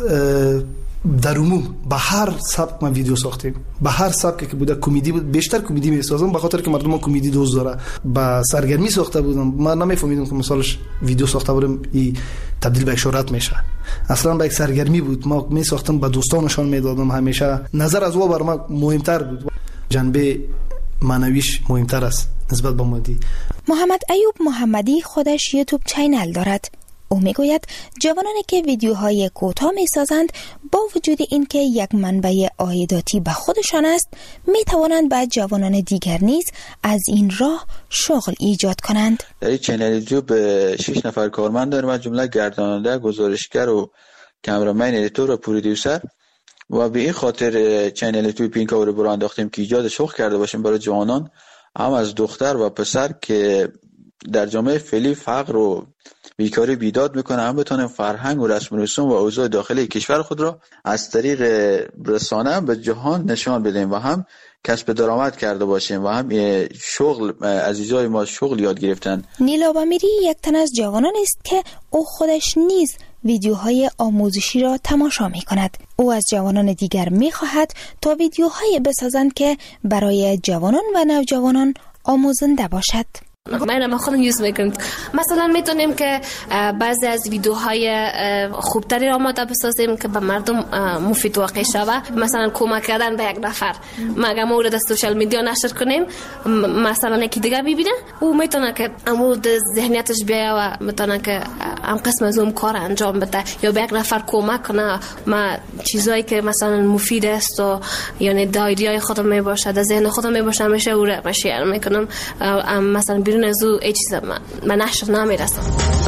Speaker 14: در عموم به هر سبک ما ویدیو ساختیم، به هر سبکی که بوده کمدی بود، بیشتر کمدی میسازم به خاطر که مردم کمدی دوست داره. با سرگرمی ساخته بودم، من نمیفهمیدم که مثالش ویدیو ساخته بودم این تبدیل به شهرت میشه. اصلا به یک سرگرمی بود، ما میساختم به دوستانشان میدادم، همیشه نظر از او بر ما مهمتر بود، جنبه معنویش مهمتر است نسبت به مادی.
Speaker 2: محمد ایوب محمدی خودش یوتیوب چینل دارد. او میگوید جوانانی که ویدیوهای کوتاه میسازند با وجود اینکه یک منبع عایداتی به خودشان است، میتوانند به جوانان دیگر نیز از این راه شغل ایجاد کنند.
Speaker 22: در این چینل یوتیوب شش نفر کارمند داریم، از جمله گرداننده، گزارشگر و کامرامن، ادیتور و پرودیوسر. و به این خاطر چینل یوتیوب این کار رو انداختیم که ایجاد شغل کرده باشیم برای جوانان، هم از دختر و پسر که در جامعه فعلی فقر و بیکاری بیداد میکنه، هم بتونیم فرهنگ و رسم و رسوم و اوضاع داخلی کشور خود را از طریق رسانه به جهان نشان بدیم و هم کسب درآمد کرده باشیم و هم شغل، عزیزای ما شغل یاد گرفتن.
Speaker 2: نیلا بامیری یک تن از جوانان است که او خودش نیز ویدیوهای آموزشی را تماشا می کند. او از جوانان دیگر می خواهد تا ویدیوهای بسازند که برای جوانان و نوجوانان آموزنده باشد.
Speaker 3: من ما خودم یوز میکنم. مثلا میتونیم که بعضی از ویدیوهای خوبتری آماده بسازیم که به مردم مفید واقع شود. مثلا کمک کردن به یک نفر، مگه مورد در سوشال میدیا نشر کنیم، مثلا یکی دیگه ببینه، او میتونه که مورد ذهنیتش بیاید و میتونه که هم قسم از اون کار انجام بده یا به یک نفر کمک کنه. ما چیزایی که مثلا مفید است و یعنی دایریای خودم میباشه، در ذهن خودم میباشه، همیشه او را شیر میکنم. مثلا بیرون از او ای چیز من, من نشر نمیرسم.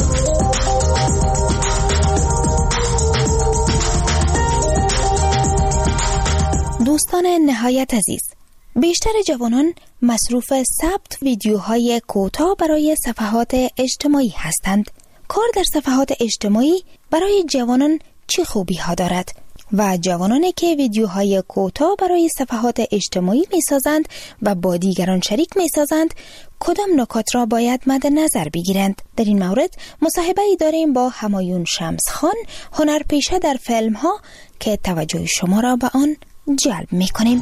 Speaker 2: دوستان نهایت عزیز، بیشتر جوانان مصروف ثبت ویدیوهای کوتاه برای صفحات اجتماعی هستند. کار در صفحات اجتماعی برای جوانان چه خوبی ها دارد؟ و جوانانی که ویدیوهای کوتاه برای صفحات اجتماعی می سازند و با دیگران شریک می سازند کدام نکات را باید مد نظر بگیرند؟ در این مورد مصاحبه ای داریم با همایون شمس خان، هنرپیشه در فیلم ها، که توجه شما را به آن جلب می کنیم.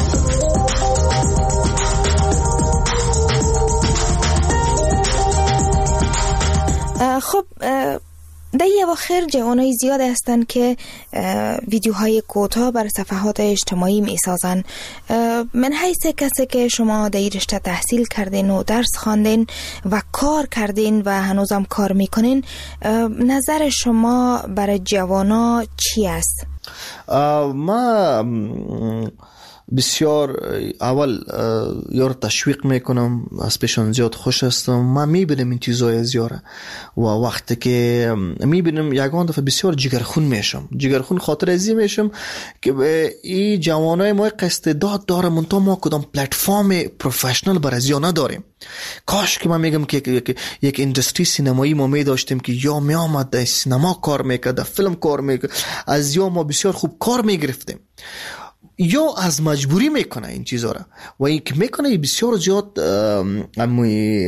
Speaker 2: خب در این اواخر جوانای زیاد هستند که ویدیوهای کوتاه بر صفحات اجتماعی می سازن. من حیث کسی که شما در این رشته تحصیل کردین و درس خواندین و کار کردین و هنوزم کار میکنین، نظر شما برای جوانا چی است؟
Speaker 6: ما بسیار اول یار تشویق میکنم، از پیشان زیاد خوش هستم. ما میبینم این چیزای از یاره و وقتی که میبینم یگان دفعه بسیار جگرخون میشم. جگرخون خاطر ازی میشم که این جوانای ما قصدداد داره، منتها ما کدام پلتفرم پروفشنال بر از یا نداریم. کاش که من میگم که یک اندستری سینمایی ما می داشتیم که یا می آمد در سینما کار میکرد، در فیلم کار میکرد، از یا ما بسیار خوب کار میگرفتیم. یا از مجبوری میکنه این چیزا را و این که میکنه بسیار زیاد اموی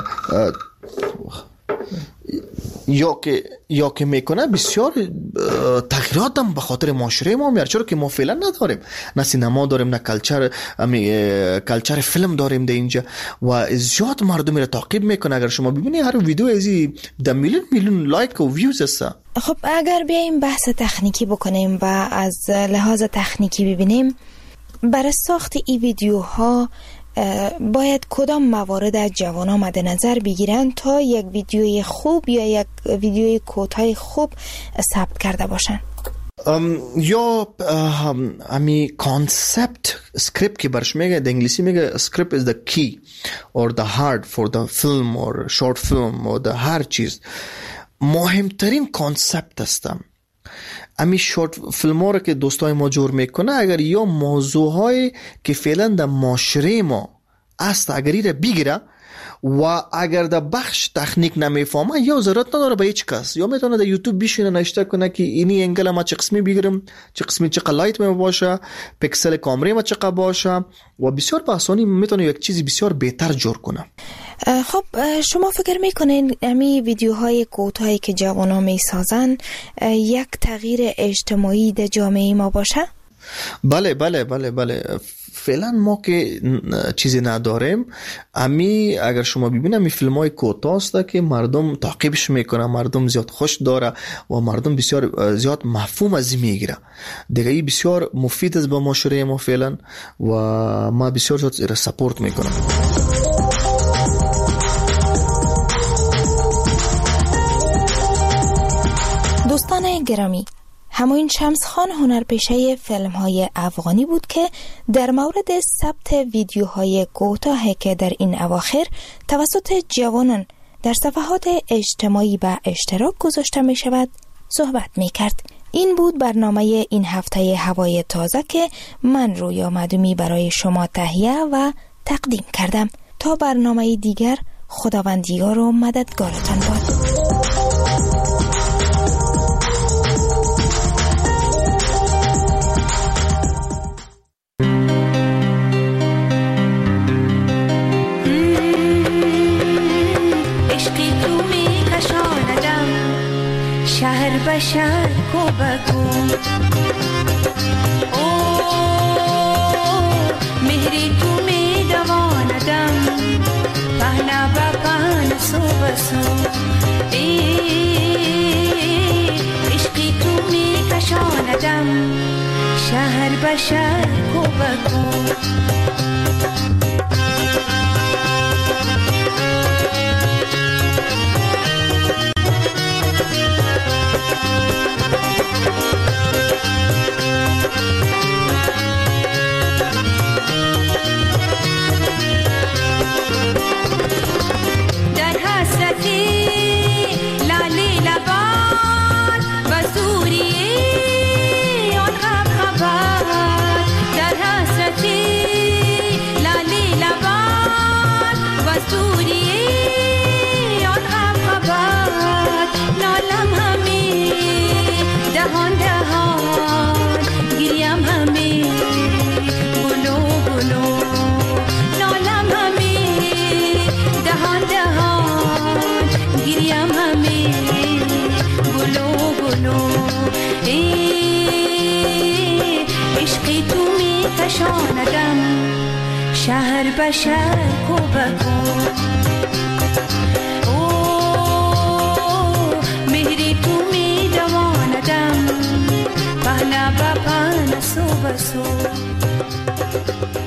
Speaker 6: یا که یا که میکنه بسیار تغییرات هم به خاطر معاشره ما میاره، چرا که ما فعلا نداریم، نه سینما داریم، نه کلچر کلچر فیلم داریم در اینجا و زیاد مردم را تعقیب میکنه. اگر شما ببینی هر ویدیو ازی ده میلیون میلیون لایک و ویوز هست.
Speaker 2: خب اگر بیاییم بحث تکنیکی بکنیم و از لحاظ تکنیکی ببینیم، برای ساخت این ویدیوها باید کدام موارد از جوانان مد نظر بگیرن تا یک ویدیوی خوب یا یک ویدیوی کوتاه خوب ثبت کرده باشن؟
Speaker 6: یا امی کانسپت سکریپت که برش میگه، در انگلیسی میگه سکریپت is the key or the heart for the film or short film or the هر چیز. مهمترین کانسپت هستم. امی شورت فیلم ها رو که دوستای ما جور میکنه، اگر یا موضوع های که فعلا در معاشره ما است اگری را بگیره و اگر در بخش تکنیک نمیفهمه یا ضرورت نداره به هیچ کس، یا میتونه در یوتیوب بشینه نشته کنه که اینی انگل ما چه قسمی بگیرم، چه قسمی چه لایت می باشه، پکسل کامری ما چقدر باشه و بسیار به آسانی میتونه یک چیزی بسیار بهتر جور کنه.
Speaker 2: خب شما فکر میکنین امی ویدیوهای کوتاهی که جوانا میسازن یک تغییر اجتماعی در جامعه ما باشه؟
Speaker 6: بله بله بله بله فعلا ما که چیزی نداریم. امی اگر شما ببینید امی فیلم های کوتاه است که مردم تعقیبش میکنه، مردم زیاد خوش داره و مردم بسیار زیاد مفهوم از میگیره. دیگه ای بسیار مفید است به معاشره ما فعلا و ما بسیار زیاد سپورت میکنم.
Speaker 2: دوستان گرامی، همایون شمس خان هنرپیشه فیلم های افغانی بود که در مورد ثبت ویدیوهای کوتاهی که در این اواخر توسط جوانان در صفحات اجتماعی به اشتراک گذاشته می شود صحبت می کرد. این بود برنامه این هفته هوای تازه که من رویا مدومی برای شما تهیه و تقدیم کردم. تا برنامه دیگر خداوندیار و مددگارتان باد.
Speaker 10: شهر بشر کو بگو او مهری تو می دواندم پهنا با پهن سو بسو ای عشقی تو می کشاندم شهر بشر کو بگو شهر بشر کو بگو او مهری تو می دواندم پهنا با پهن سو بسو